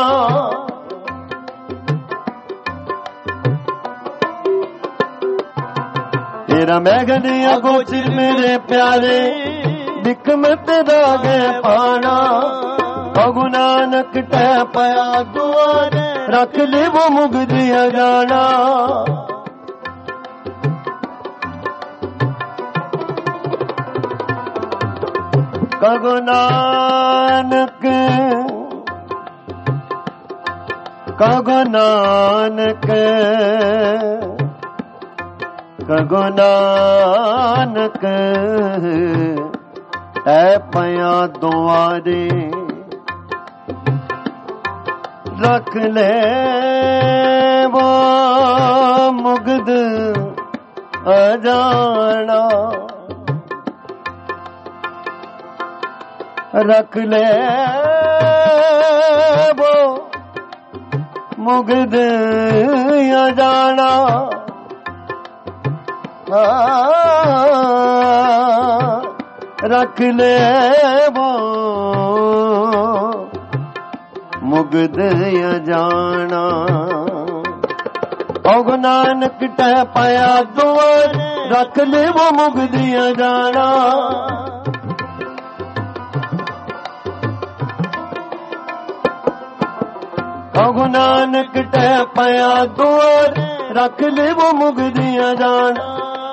ਤੇਰਾ ਮੈਗਨੀਆ ਗੋਚਰ ਮੇਰੇ ਪਿਆਰੇ ਵਿਕਮ ਤੇਰਾ ਹੈ ਪਾਣਾ ਕਗੁ ਨਾਨਕ ਟਹਿ ਪਿਆ ਦੁਆਰੇ ਰੱਖ ਲਿਵੋ ਮੁਗਦਿਆ ਜਾਣਾ ਕਗੁ ਨਾਨਕ ਕਗੁ ਨਾਨਕ ਕਗੁ ਨਾਨਕ ਟਹਿ ਪਿਆ ਦੁਆਰੇ ਰੱਖ ਲੈ ਵੋ ਮੁਗਦ ਅਜਾਣਾ ਰੱਖ ਲੈ ਵੋ ਮੁਗਦ ਅਜਾਣਾ ਰੱਖ ਲੈ ਵੋ ਮੁਗਦ ਅਜਾਣਾ ਕਗੁ ਨਾਨਕ ਟਹਿ ਪਿਆ ਦੁਆਰ ਰੱਖ ਲਿਵੋ ਮੁਗਦ ਅਜਾਣਾ ਕਗੁ ਨਾਨਕ ਟਹਿ ਪਿਆ ਦੁਆਰ ਰੱਖ ਲਿਵੋ ਮੁਗਦ ਅਜਾਣਾ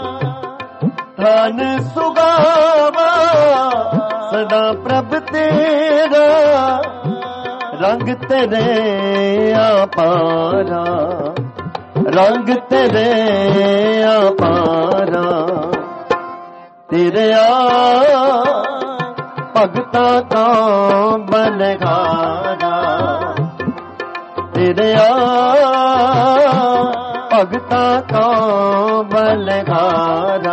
ਧਨ ਸੁਗਾਵਾ ਸਦਾ ਪ੍ਰਭ ਤੇਰਾ ਰੰਗ ਤੇਰੇ ਆਪਾਰਾ ਰੰਗ ਤੇਰੇ ਆਪਾਰਾ ਤੇਰੇ ਆ ਭਗਤਾਂ ਕਾ ਬਲਹਾਰਾ ਤੇਰੇ ਆ ਭਗਤਾਂ ਕਾ ਬਲਹਾਰਾ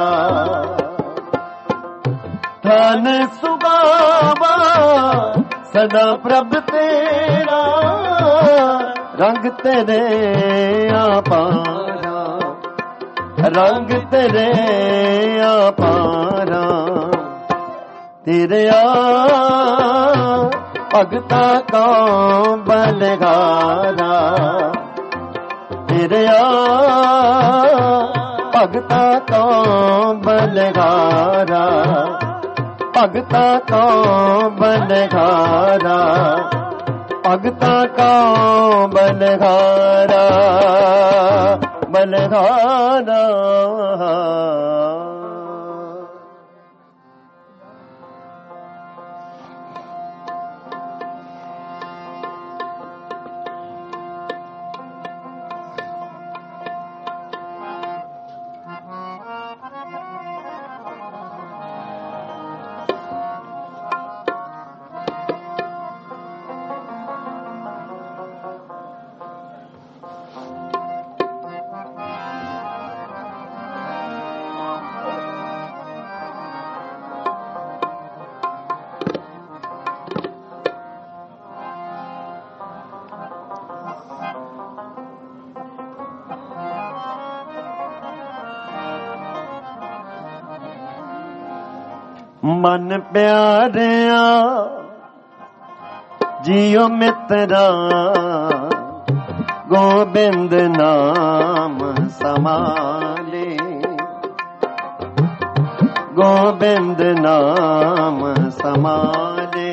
ਧਨ ਸੁਗਾਵਾ ਸਦਾ ਪ੍ਰਭ ਤੇਰਾ ਰੰਗ ਤੇਰੇ ਆਪਾਰਾ ਰੰਗ ਤੇਰੇ ਆਪਾਰਾ ਤੇਰੇ ਆ ਭਗਤਾਂ ਕਾ ਬਲਹਾਰਾ ਤੇਰੇ ਆ ਭਗਤਾਂ ਕਾ ਬਲਹਾਰਾ ਭਗਤਾਂ ਕਾ ਬਲਹਾਰਾ ਭਗਤਾਂ ਕਾ ਬਲਹਾਰਾ ਬਲਹਾਰਾ ਮਨ ਪਿਆਰਿਆ ਜੀਓ ਮਿੱਤਰਾ ਗੋਬਿੰਦ ਨਾਮ ਸਮਾਲੇ ਗੋਬਿੰਦ ਨਾਮ ਸਮਾਲੇ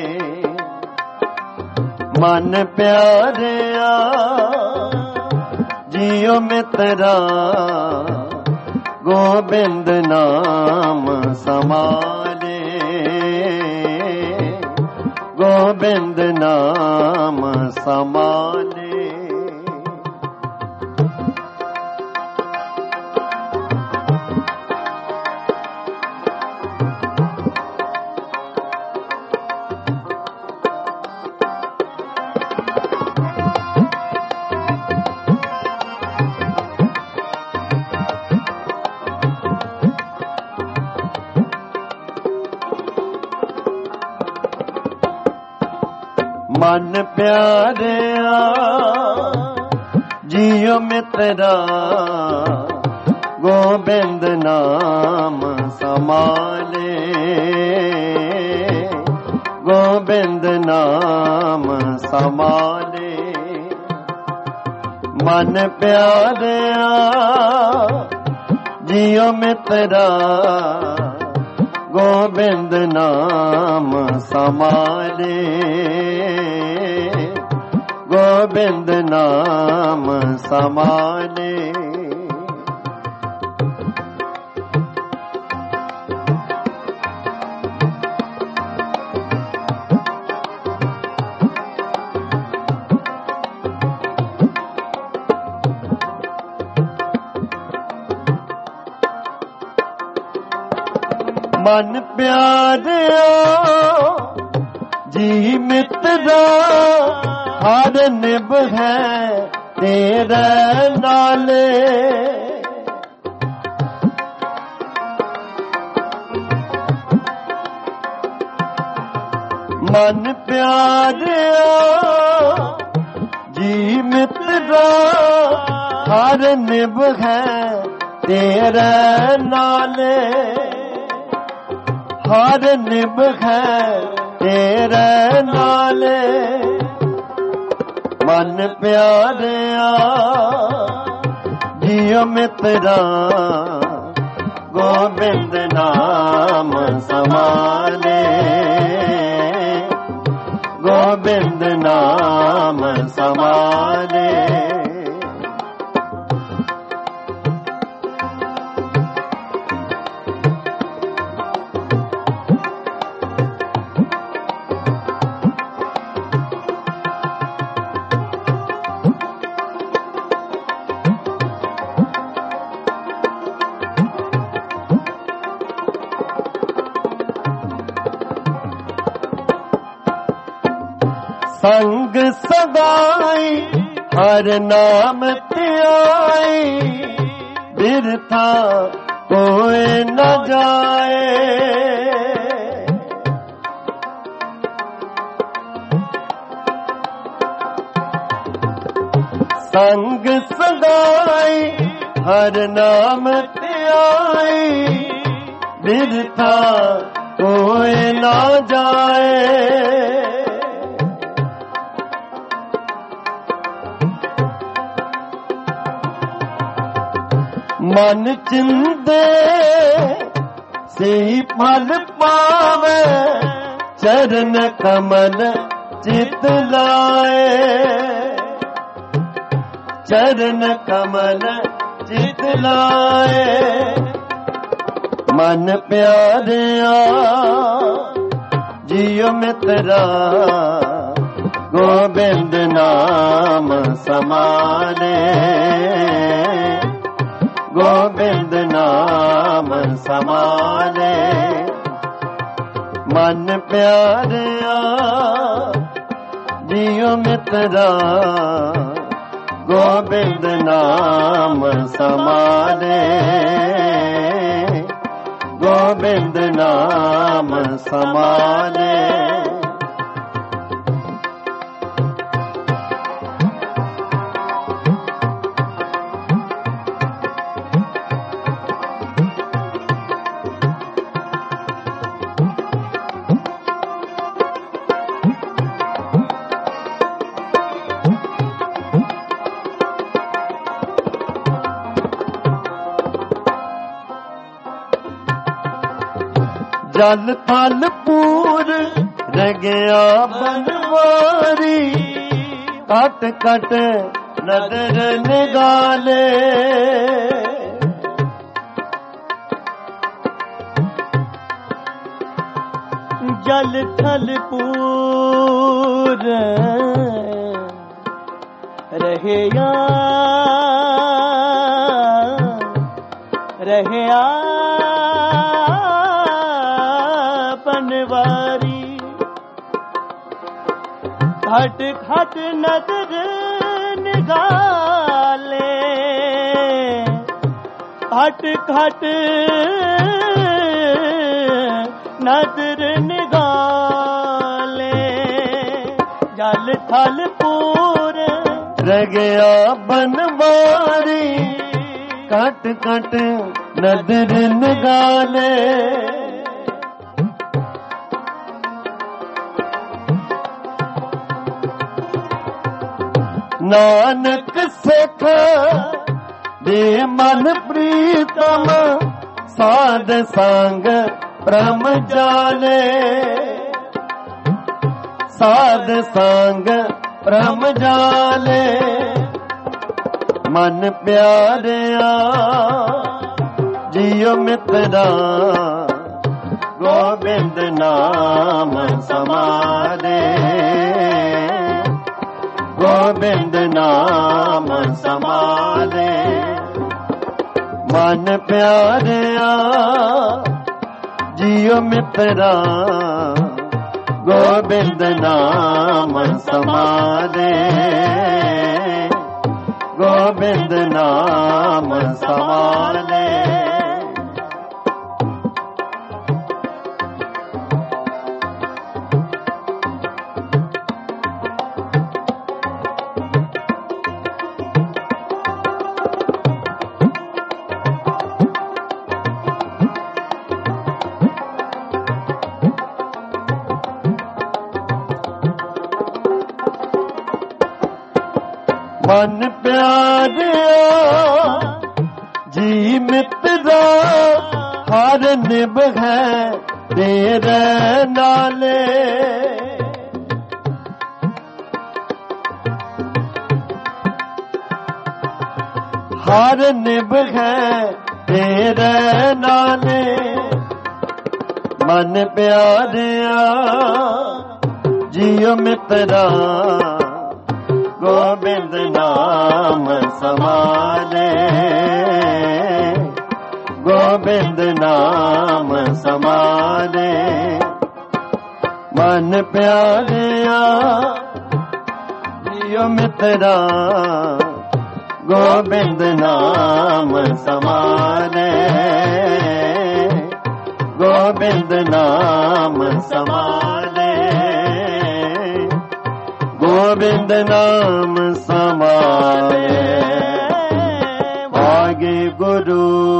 ਮਨ ਪਿਆਰਿਆ ਜੀਓ ਮਿੱਤਰਾ ਗੋਬਿੰਦ ਨਾਮ ਸਮਾਲੇ ਗੋਬਿੰਦ ਨਾਮ ਸਮਾਲੇ ਮਨ ਪਿਆਰਿਆ ਜੀਓ ਮਿੱਤਰਾ ਗੋਬਿੰਦ ਨਾਮ ਸਮਾਲੇ ਗੋਬਿੰਦ ਨਾਮ ਸਮਾਲੇ ਮਨ ਪਿਆਰਿਆ ਜਿਉ ਮਿੱਤਰਾ ਗੋਬਿੰਦ ਨਾਮ ਸਮਾਲੇ ਗੋਬਿੰਦ ਨਾਮ ਸਮਾਲੇ ਮਨ ਪਿਆਰਿਆ ਜੀ ਮਿੱਤਰਾ ਹਰ ਨਿਭ ਹੈ ਤੇਰੇ ਨਾਲੇ ਮਨ ਪਿਆਰਿਆ ਜੀ ਮਿੱਤਰਾ ਹਰ ਨਿਭ ਹੈ ਤੇਰੇ ਨਾਲੇ ਹਰ ਨਿਭ ਹੈ ਤੇਰੇ ਨਾਲੇ ਮਨ ਪਿਆਰਿਆ ਜਿਉ ਮਿੱਤਰਾ ਗੋਬਿੰਦ ਨਾਮ ਸਮਾਲੇ ਗੋਬਿੰਦ ਨਾਮ ਸਮਾਲੇ ਸੰਗ ਸਦਾਈ ਹਰ ਨਾਮ ਧਿਆਈ ਬਿਰਥਾ ਕੋਇ ਨ ਜਾਏ ਸੰਗ ਸਦਾਈ ਹਰ ਨਾਮ ਧਿਆਈ ਬਿਰਥਾ ਕੋਇ ਨ ਜਾਏ ਮਨ ਚਿੰਦੇ ਸਹੀ ਫਲ ਪਾਵੇ ਚਰਨ ਕਮਲ ਚਿਤ ਲਾਏ ਚਰਨ ਕਮਲ ਚਿਤ ਲਾਏ ਮਨ ਪਿਆਰਿਆ ਜਿਉ ਮਿੱਤਰਾ ਗੋਬਿੰਦ ਨਾਮ ਸਮਾਲੇ ਗੋਬਿੰਦ ਨਾਮ ਸਮਾਲੇ ਮਨ ਪਿਆਰਿਆ ਜਿਉ ਮਿੱਤਰਾ ਗੋਬਿੰਦ ਨਾਮ ਸਮਾਲੇ ਗੋਬਿੰਦ ਨਾਮ ਸਮਾਲੇ ਜਲ ਥਲ ਪੂਰ ਰਗਿਆ ਬਨਵਾਰੀ ਕਟ ਕਟ ਨਦਰ ਨਿਗਾਲੇ ਜਲ ਥਲ ਪੂਰ ਰਹਿਆ ਰਹਿਆ ਪਨਵਾਰੀ ਘਟ ਘਟ ਨਦਰ ਨਿਗਾਲੇ ਘਟ ਘਟ ਨਦਰ ਨਿਗਾਲੇ ਜਲ ਥਲ ਪੂਰ ਰਗਿਆ ਬਨਵਾਰੀ ਕਟ ਕਟ ਨਦਰ ਨਿਗਾਲੇ नानक सिख दे मन प्रीतम साध संग ब्रह्म जाने साध संग ब्रह्म जाने मन प्यारिया जियो मित्रा गोविंद नाम समारे गोविंद नाम समारे मन प्यारिया जियो मित्रा गोविंद नाम समारे गोविंद नाम समारे मन प्यारिया जी मित्रा हर निभ है तेरे नाले हर निभ है तेरे नाले मन प्यारिया जियो मित्रा गोविंद नाम समारे गोविंद नाम समारे मन प्यारिया जियो मित्रा गोविंद नाम समारे गोविंद नाम समारे गोविंद नाम समारे आगे गुरु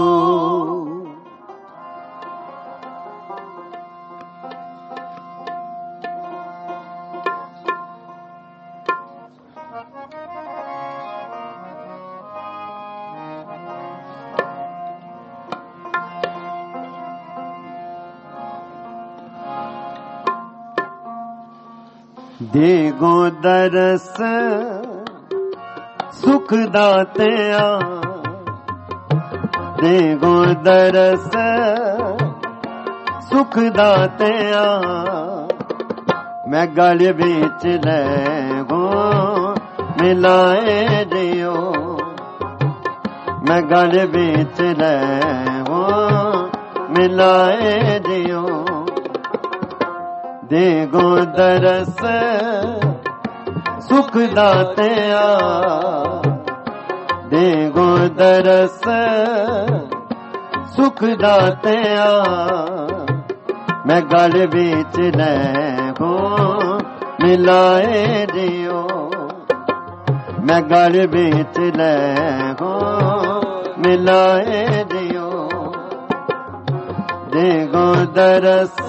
देगो दरस सुख दातिया देगो दरस सुख दातिया मैं गल बिच ले गो मिलाए दियो मैं गल बिच ले गो मिलाए दियो देगो दरस सुख दातिया देगो दरस सुख दातिया मैं गल बिच ले गो मिलाए दियो मैं गल बिच ले गो मिलाए दियो देगो दरस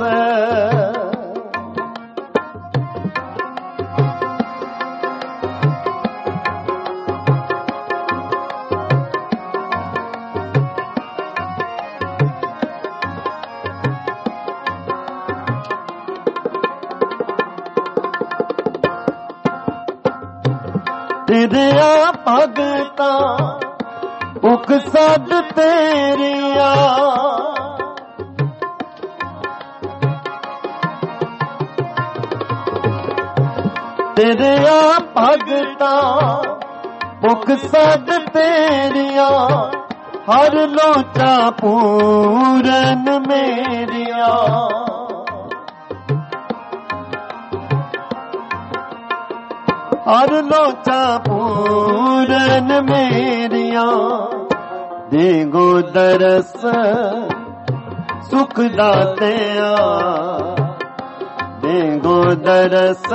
तेरिया भगता उक सद तेरिया तेरिया भगता उक सद तेरिया हर लोचा पूरन मेरिया हर लोचा पूरन मेरिया देगो दरस सुख दातिया देगो दरस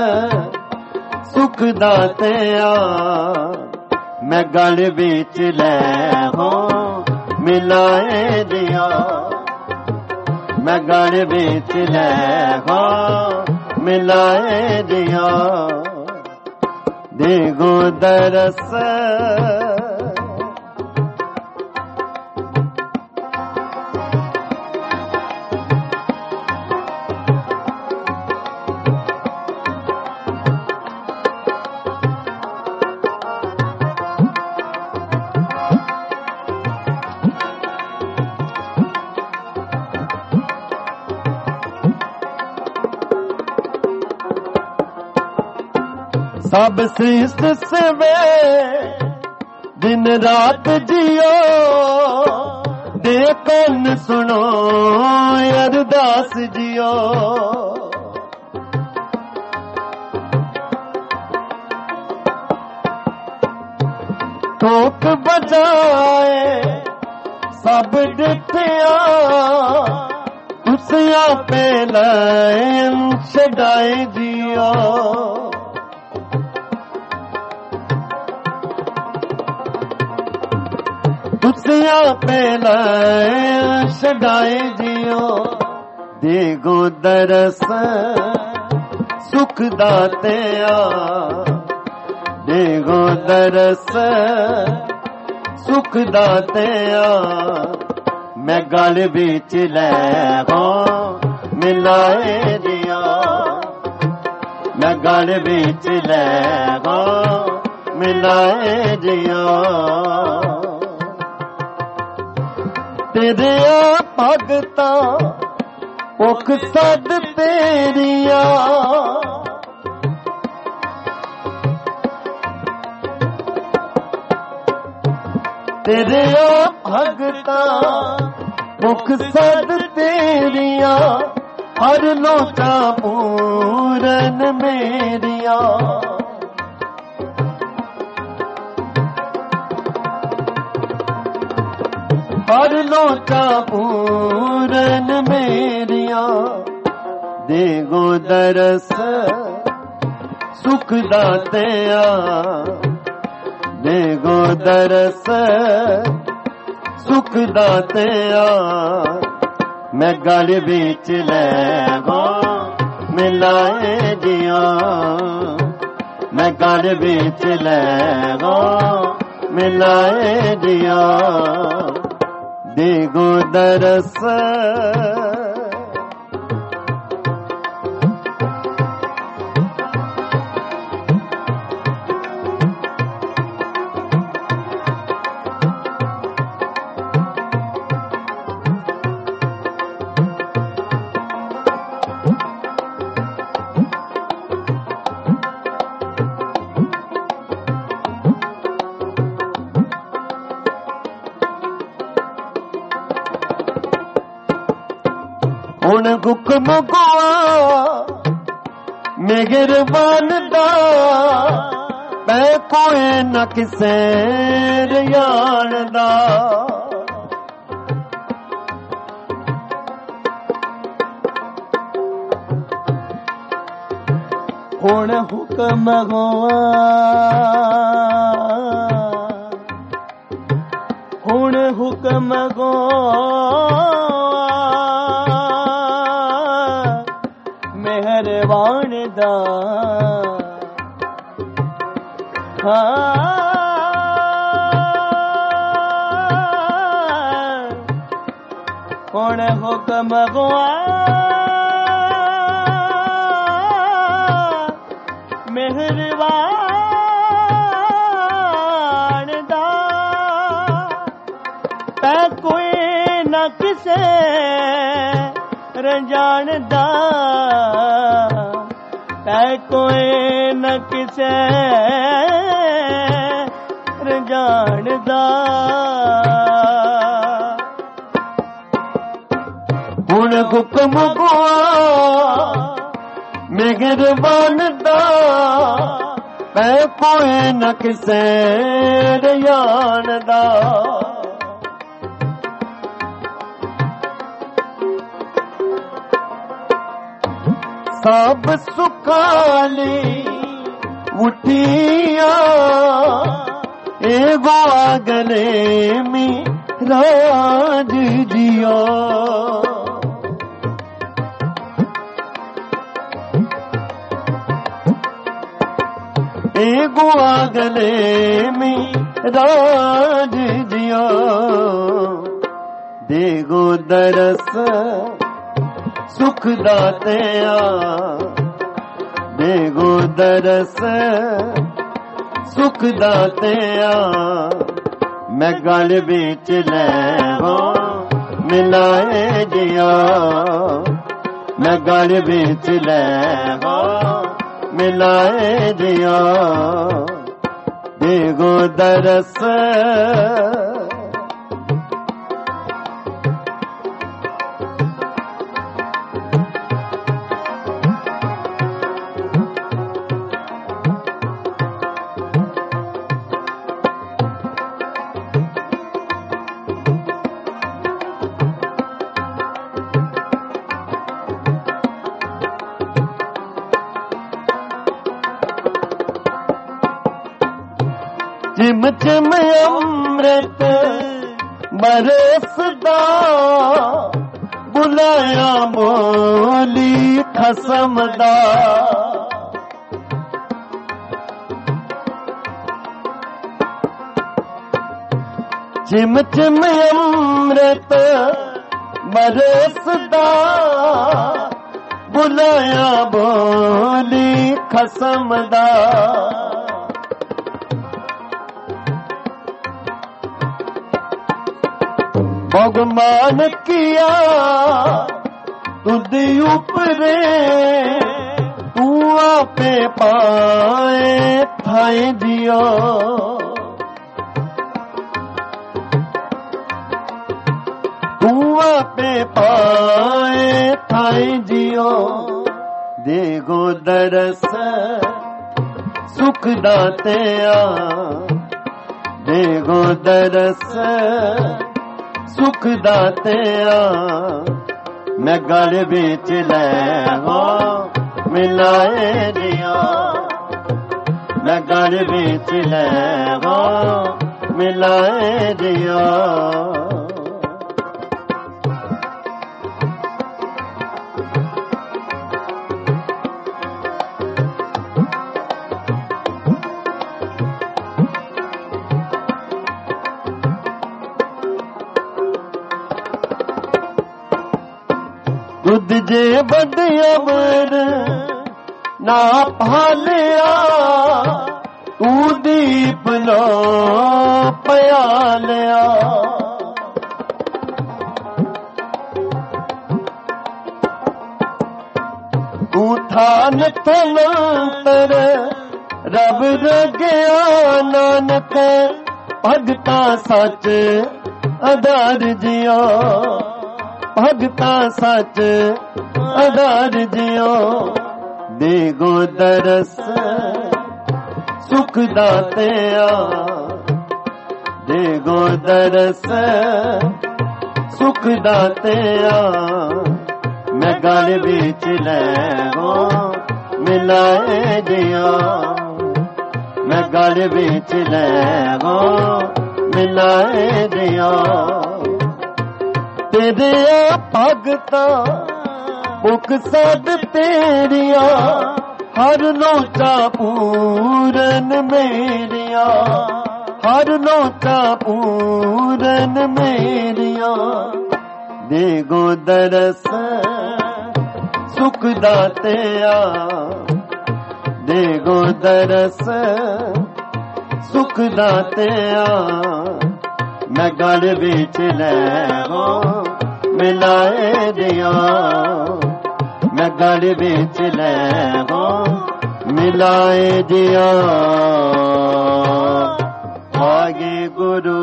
सुख दातिया मैं गल बिच ले हो मिलाए दिया मैं गल बिच ले हो मिलाए दिया देगो दरस सब श्रेष्ठ सेवे दिन रात जियो दे कन सुनो अरदास जियो ठोक बजाए सब डिठिया खुशियां पे लैन छड़ाए जियो खुशियां पे लैन छड़ाए जियो देगो दरस सुख दातिया देगो दरस सुख दातिया मैं गल बिच लै मिलाए दिया मैं गल बिच लै मिलाए दिया तेरे भगता भुख सद तेरिया तेरे भगता भुख सद तेरिया हर लोटा पूरन मेरिया हर लोटा पूरन मेरिया देगो दरस सुख दातिया देगो दरस सुख दातिया मैं गल बिच लै मिलाए दिया मैं गल बिच लै मिलाए दिया देगो दरस हुण हुक्म गुआ मेहरबान दा मैं कोई न किसे रियान दा हुण हुक्म गुआ हुण हुक्म गुआ मेहरबान दा हुण हुक्म गुआ मेहरबान दा तै कोई न किसे रंजान दा तै कोई न किसे रंजान दा हुण हुक्म गुआ मेहरबान दा मैं कोई न किसे रयान दा सब सुखाली उठिया एगो आगले में राज जियो एगो आगले में राज जियो देगो दरस सुख दातिया देगो दरस सुख दातिया मैं गल बिच लैवा मिलाए जिया मैं गल बिच लैवा मिलाए जिया देगो दरस चिम चिम अमृत बरसदा बुलाया बोली खसमदा चिम चिम अमृत बरसदा बुलाया बोली खसमदा भगवान किया तुद ऊपरे तू आपे पाए थाए दिया तू आपे पाए थाए जियो देगो दरस सुख दातिया देगो दरस सुख दातिया मैं गल बिच लैवा मिलाए दिया मैं गल बिच लैवा मिलाए दिया दुध जे बद अमर ना पालिया तू दीप लो प्यालिया तू थान थलंतर रब रगया नानक भगता सच आधार जिया भगता सच आधार जियो देगो दरस सुख दातिया देगो दरस सुख दातिया मैं गल बिच लैवा मिलाए जिया मैं गल बिच लैवा मिलाए जिया तेरे भगता मुख सद तेरिया हर लोचा पूरन मेरिया हर लोचा पूरन मेरिया देगो दरस सुख दातिया देगो दरस सुख दातिया मैं गल बिच लैवा मिलाए दिया मैं गल बिच लैवा मिलाए दिया आगे गुरु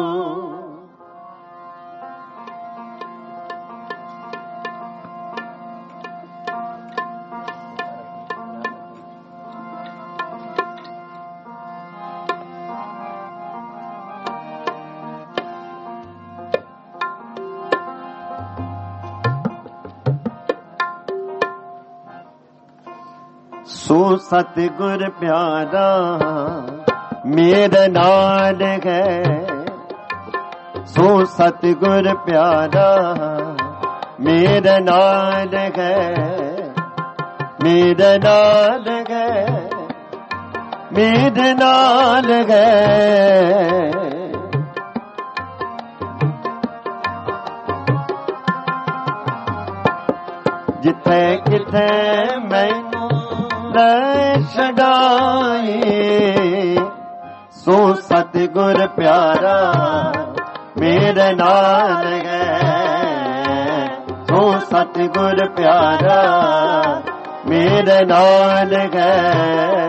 सो सतगुर प्यारा मेरा नाल है सो सतगुर प्यारा मेरा नाल है मेरा नाल है मेरे नाल गए। जिथे किथे मैनू ले छड़ाए, सो सतगुर प्यारा मेरे नाल गए। सो सतगुर प्यारा मेरे नाल गए।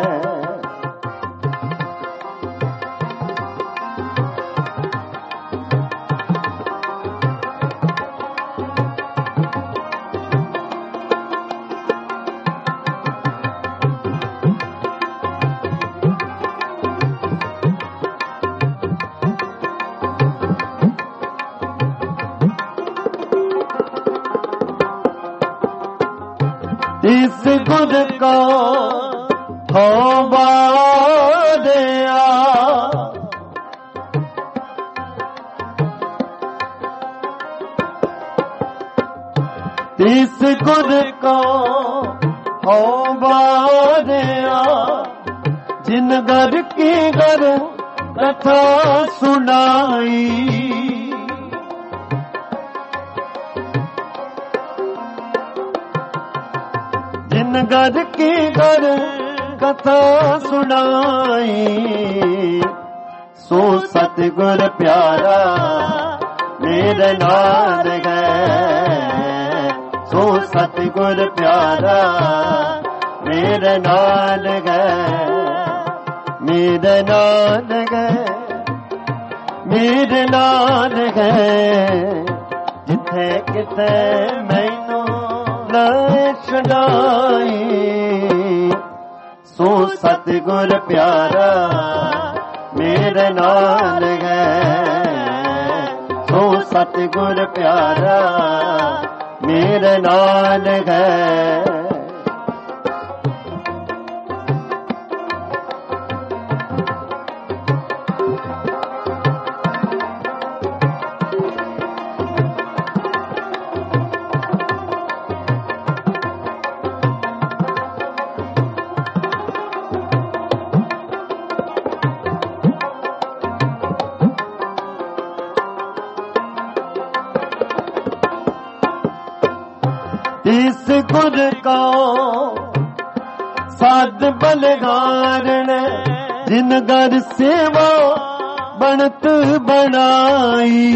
इस गुर को हो बादिया, इस गुर को हो बादिया, जिन घर की घर कथा सुनाई। जिन घर की घर कथा सुनाई, सो सतगुर प्यारा मेरे नाल गए। सो सतगुर प्यारा मेरे नाल गए। मेरे नाल गए, मेरे नाल गए। जिथे किथे मैनू ले छड़ाई, सो सतगुर प्यारा मेरे नाल गए। सो सतगुर प्यारा मेरे नाल गए। इस गुर को साध बलगारन, जिन घर सेवा बनत बनाई।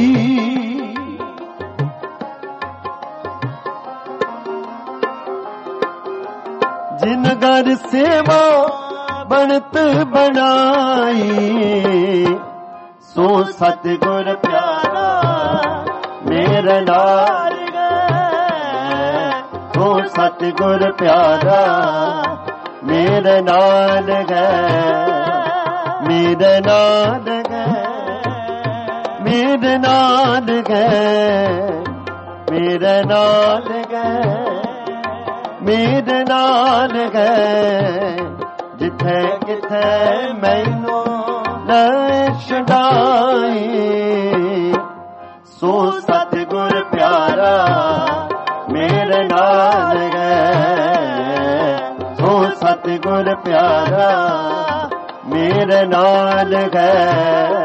जिन घर सेवा बनत बनाई, सो सतगुर प्यारा मेरे नाल गए। सो सतगुर प्यारा मेरे नाल गए। मेरे नाल गए, मेरे नाल गए। मेरे नाल गए, मेरे नाल गए। जिथे किथे मैनू ले छड़ाई, सो सतगुर प्यारा मेरे नाल गए। सो सतगुर प्यारा मेरे नाल गए।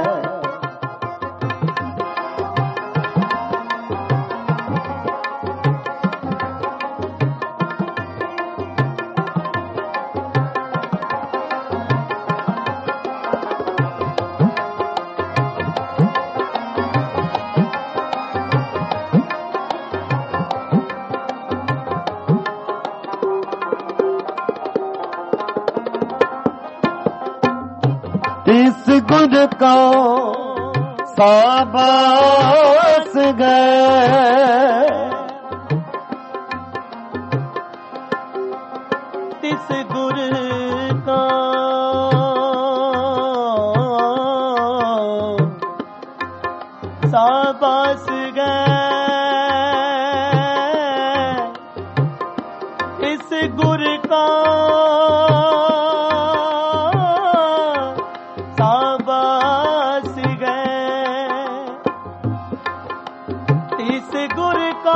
इस गुर को साबास गए। तिस गुर को साबास गए। इस गुर को साबास गए। इस गुर को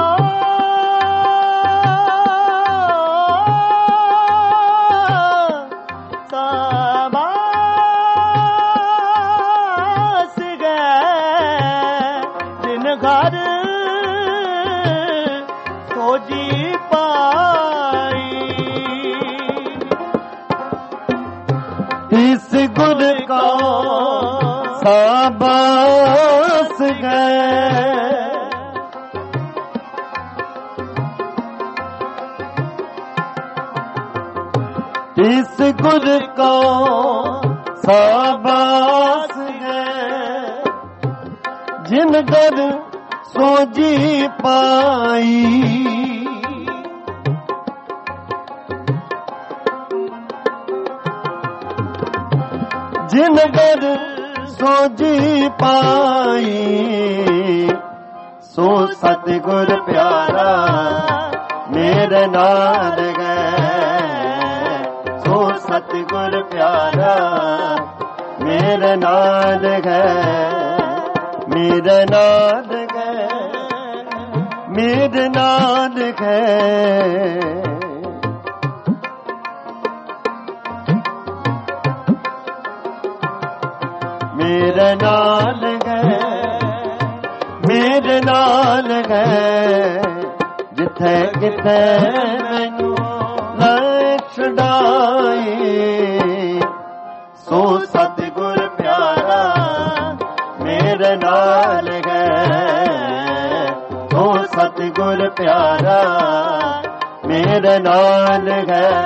साबास गुर का साबास गए, इस गुर का साबास गए, जिन दर सोजी पाई, जिन दर सोजी पाई, सो सतगुर प्यारा मेरे नाल गए, सो सतगुर प्यारा मेरे नाल गए, मेरे नाल गए, मेरे नाल गए। मेरे नाल गए, मेरे नाल गए, जिथे किथे मैनू ना छुड़ाई, सो सतगुर प्यारा मेरे नाल गए, सो सतगुर प्यारा मेरे नाल गए।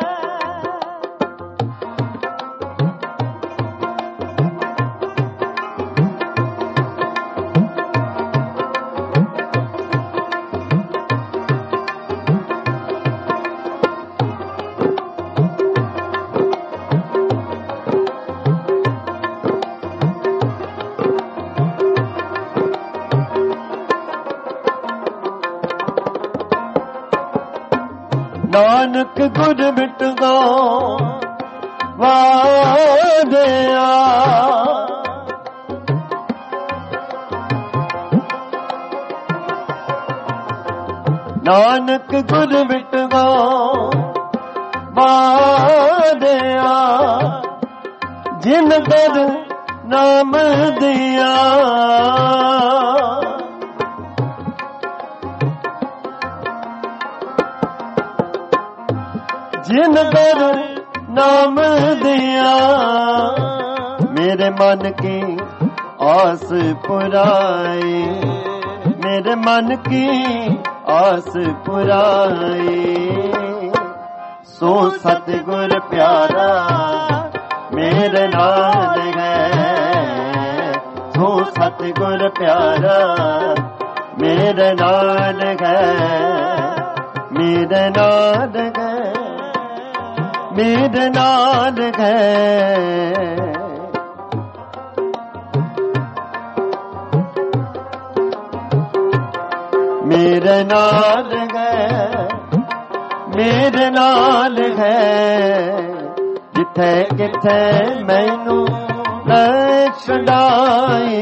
नानक गुर मिटदा वादिया, नानक गुर मिटदा वादिया, जिन दर नाम दिया, जिन दर नाम दिया, मेरे मन की आस पुराई, मेरे मन की आस पुराई, सो सतगुर प्यारा मेरे नाल गए, सो सतगुर प्यारा मेरे नाल गए, मेरे नाल गए, मेरे नाल गए। मेरे नाल गए, मेरे नाल गए, जिथे किथे मैनू न छुड़ाई,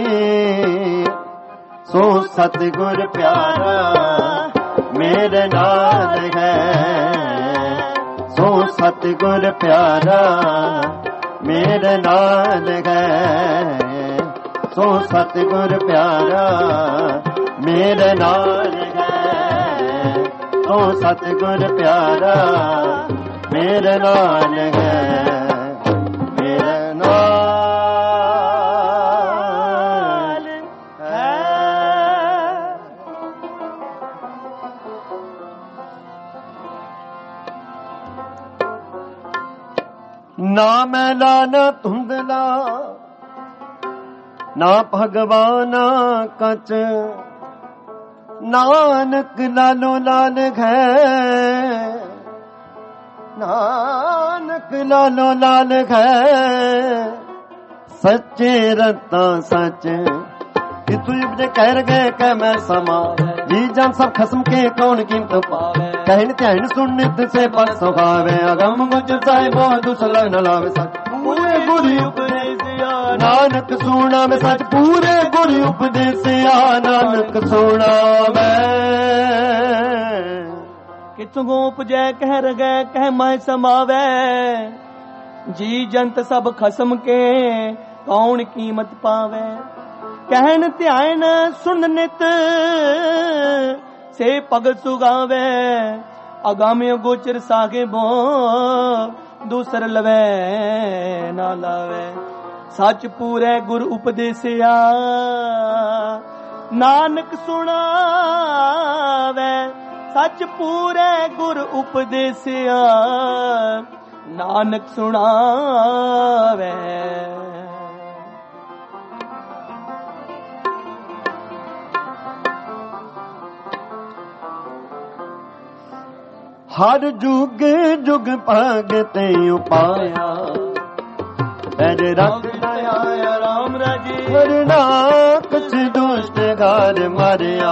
सो सतगुर प्यारा मेरे नाल गए, सो सतगुर प्यारा मेरे नाल गए, सो सतगुर प्यारा मेरे नाल गए, सो सतगुर प्यारा मेरे नाल गए, मेरे नाल है। ना मैला ना धुंधला, ना भगवाना कच, नानक लालो लाल है, नानक लालो लाल है, सच्चे रता सच, कि तू उपजे कह गए कह मैं समा, जी जान सब खस्म के कौन कीमत पावे, कहन ध्यान सुन नित से पर सुखावे, अगम गुज साहिब दुसला न लावे सच, पूरे गुरु उपदेश नानक सोना में सच, पूरे गुरु उपदेश नानक सोना में। कितों उपजै कह रगै कह मैं समावे, जी जंत सब खसम के कौन कीमत पावे, कहन ध्यान सुन नित से पगत सुगावे, अगाम्य गोचर साहिबो ਦੂਸਰ ਲਵੈ ਨਾ ਲਾਵੇ। ਸੱਚ ਪੂਰੇ ਗੁਰ ਉਪਦੇਸਿਆ ਨਾਨਕ ਸੁਣਾਵੇ। ਸੱਚ ਪੂਰੇ ਗੁਰ ਉਪਦੇਸਿਆ ਨਾਨਕ ਸੁਣਾਵੇ। ਹਰ ਜੁਗ ਜੁਗ ਭਗਤੇ ਉਪਾਇਆ ਤਜ ਰਖ ਆਇਆ ਰਾਮ ਰਾਜੇ। ਵਰਨਾ ਕੁਛ ਦੁਸ਼ਟ ਘਰ ਮਰਿਆ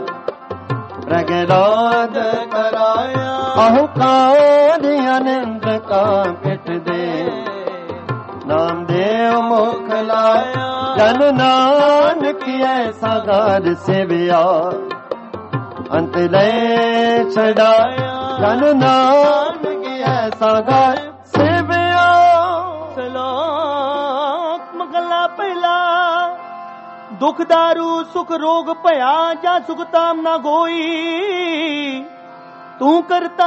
ਪ੍ਰਗਲਾਦ ਕਰਾਇਆ। ਅਹੰਕਾਰ ਅਨੰਦ ਕਾ ਪਿੱਠ ਦੇ ਨਾਮ ਦੇਵ ਮੁਖ ਲਾਇਆ। ਜਨ ਨਾਨਕ ਐਸਾ ਘਰ ਸੇਵਿਆ ਅੰਤ ਲੈ ਛਡਾਇਆ। ਜਨ ਨਾਨਕ ਐਸਾ ਘਰ ਸੇਵਿਆ। ਸਲੋਕ ਮਹਲਾ ਪਹਿਲਾ। ਦੁਖ ਦਾਰੂ ਸੁਖ ਰੋਗ ਭਇਆ ਜਾਂ ਸੁਖ ਤਾਮ ਨਾ ਗੋਈ। ਤੂੰ ਕਰਤਾ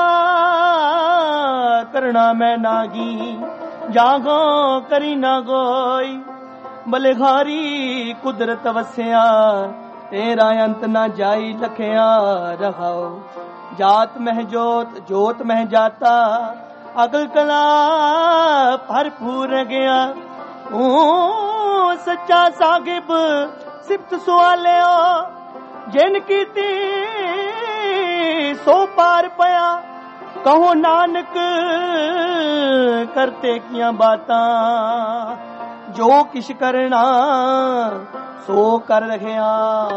ਕਰਣਾ ਮੈਂ ਨਾਗੀ ਜਾਗੋ ਕਰੀ ਨਾ ਗੋਈ। ਬਲਿਹਾਰੀ ਕੁਦਰਤ ਵਸਿਆ ਤੇਰਾ ਅੰਤ ਨਾ ਜਾਈ ਲਖਿਆ ਰਹਾਓ। ਜਾਤ ਮਹਿ ਜੋਤ ਜੋਤ ਮਹਿ ਜਾਤਾ ਅਕਲ ਕਲਾ ਭਰਪੂਰ ਗਿਆ। ਓ ਸੱਚਾ ਸਾਹਿਬ ਸਿਫਤ ਸੁਆਲਿਆ ਜਿਨ ਕੀਤੀ ਸੋ ਪਾਰ ਪਿਆ। ਕਹੋ ਨਾਨਕ ਕਰਤੇ ਕੀਆਂ ਬਾਤਾਂ ਜੋ ਕਿਛ ਕਰਨਾ ਸੋ ਕਰ ਰਖਿਆ।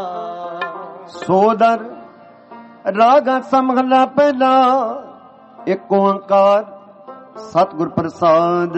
ਸੋਦਰ ਰਾਗਾ ਸਮਹਲਾ ਪਹਿਲਾ। ਇੱਕ ਓੰਕਾਰ ਸਤਿਗੁਰ ਪ੍ਰਸਾਦ।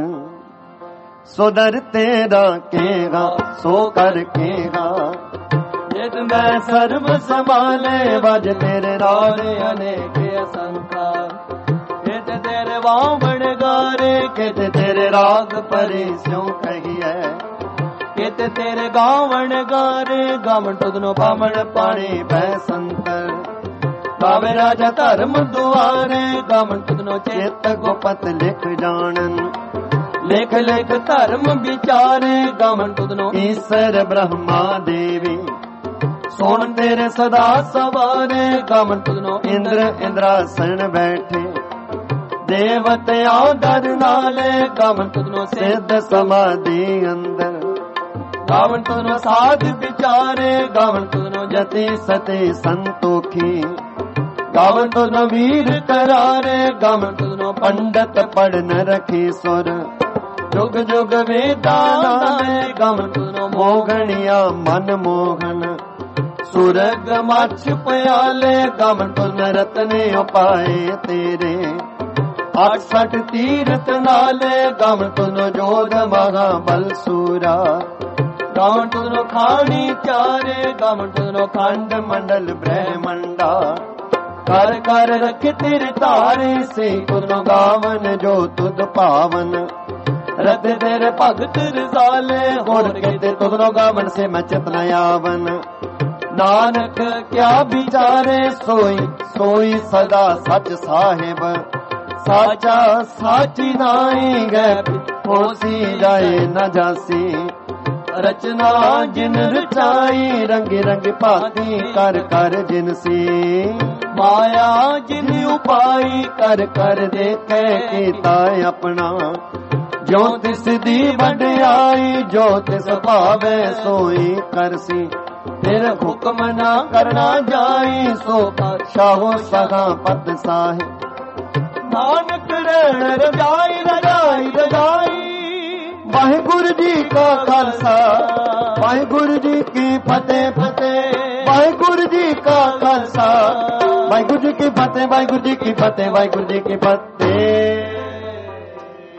ਸੋਦਰ ਤੇਰਾ ਕੇਗਾ ਸੋ ਕਰ ਕੇਗਾ। ਜਿਤ ਮੈਂ ਸਰਬ ਸੰਭਾਲੇ ਵਜ ਤੇਰੇ ਰਾਗ ਅਨੇਕ ਅਸੰਖਾ। ਕਿਤ ਤੇਰੇ ਵਾਵਣ ਗਾਰੇ ਕਿਤ ਤੇਰੇ ਰਾਗ ਪਰੇ ਸਿਉ ਕਹੀਐ। ਕਿਤ ਤੇਰੇ ਗਾਵਣ ਗਾਰੇ ਗਾਵਣ ਤੁਧਨੋ ਬਾਵਣ ਪਾਣੀ ਬੈ ਸੰਤਰ। ਗਾਵੇ ਰਾਜਾ ਧਰਮ ਦੁਆਰੇ ਗਾਵਣ ਤੁਧਨੋ ਚੇਤ ਗੋਪਤ ਲਿਖ ਜਾਣਨ। ਲਿਖ ਲਿਖ ਧਰਮ ਵਿਚਾਰੇ ਗਾਵਣ ਤੁਧਨੋ ਈਸਰ ਬ੍ਰਹਮਾ ਦੇਵੀ। ਸੁਣ ਤੇਰੇ ਸਦਾ ਸਵਾਰੇ ਗਾਵਣ ਤੁਧਨੋ ਇੰਦਰ ਇੰਦਰਾਸਣ ਬੈਠੇ। ਦੇਵਤਿਆਂ ਦਰ ਨਾਲੇ ਗਾਵਣ ਤੁਧਨੋ ਸਿੱਧ ਸਮਾਧੀ ਅੰਦਰ। ਗਾਵਣ ਤੁਧਨੋ ਸਾਧ ਵਿਚਾਰੇ ਗਾਵਣ ਤੁਧਨੋ ਜਤੀ ਸਤੀ ਸੰਤੋਖੀ। ਗਾਵਣ ਤੁਧਨੋ ਵੀਰ ਕਰਾਰੇ ਗਾਵਣ ਤੁਧਨੋ ਪੰਡਤ ਪੜਨ ਰਖੀ ਸੁਰ। ਜੁਗ ਜੁਗ ਵੇਦਾਂਤੇ ਗਾਵਣ ਤੁਧਨੋ ਮੋਗਣੀਆਂ ਮਨ ਮੋਹਨ। ਸੁਰਗ ਮਛ ਪਿਆਲੇ ਗਾਵਣ ਤੁਧਨੋ ਰਤਨੇ ਉਪਾਏ ਤੇਰੇ। ਅੱਠ ਸੱਠ ਤੀਰਥ ਨਾਲੇ ਗਾਵਣ ਤੁਧਨੋ ਜੋਗ ਮਹਾਬਲ ਸੂਰਾ। ਗਾਵਣ ਤੁਧਨੋ ਖਾਣੀ ਚਾਰੇ ਗਾਵਣ ਤੁਧਨੋ ਖੰਡ ਮੰਡਲ ਬ੍ਰਹਮੰਡਾ। ਕਰ ਕਰ ਰਖ ਤੇਰੇ ਧਾਰੇ ਸੇ ਤੁਧਨੋ ਗਾਵਨ ਜੋ ਤੁਧ ਭਾਵਨ। ਰਤ ਤੇਰੇ ਭਗਤ ਰਜ਼ਾਲੇ ਹੋਰ ਕਹਿੰਦੇ ਤੁਧਨੋ ਗਾਵਨ ਸੇ ਮੈਂ ਚਤਨਾ ਆਵਨ। ਨਾਨਕ ਕਿਆ ਵਿਚਾਰੇ ਸੋਈ ਸੋਈ ਸਦਾ ਸੱਚ ਸਾਹਿਬ। ਸਾਚਾ ਸਾਚੀ ਨਾਈ ਗੈ ਹੋਸੀ ਜਾਏ ਨਾ ਜਾਸੀ। ਰਚਨਾ ਜਿਨ ਰਚਾਈ ਰੰਗ ਰੰਗ ਭਾਤੀ ਕਰ ਕਰ ਜਿਨਸੀ। ਮਾਇਆ ਜਿਨ ਉਪਾਈ ਕਰ ਕਰ ਦੇਖੇ ਕੀਤਾ ਆਪਣਾ। ਜੋ ਤਿਸ ਦੀ ਵਡਿਆਈ ਜੋ ਤਿਸ ਭਾਵੇ ਸੋਈ ਕਰਸੀ। ਫਿਰ ਹੁਕਮ ਨਾ ਕਰਨਾ ਜਾਈ ਸੋ ਪਾਤਸ਼ਾਹੋ ਸਦਾ ਪਤ ਸਾਹਿਬ। ਨਾਨਕ ਰਹਿਣ ਰਜਾਈ ਰਜਾਈ ਰਜਾਈ। ਵਾਹਿਗੁਰੂ ਜੀ ਕਾ ਖਾਲਸਾ ਵਾਹਿਗੁਰੂ ਜੀ ਕੀ ਫਤਿਹ ਫਤਿਹ। ਵਾਹਿਗੁਰੂ ਜੀ ਕਾ ਖਾਲਸਾ ਵਾਹਿਗੁਰੂ ਜੀ ਕੀ ਫਤਿਹ ਵਾਹਿਗੁਰੂ ਜੀ ਕੀ ਫਤਿਹ ਵਾਹਿਗੁਰੂ ਜੀ ਕੀ ਫਤਿਹ।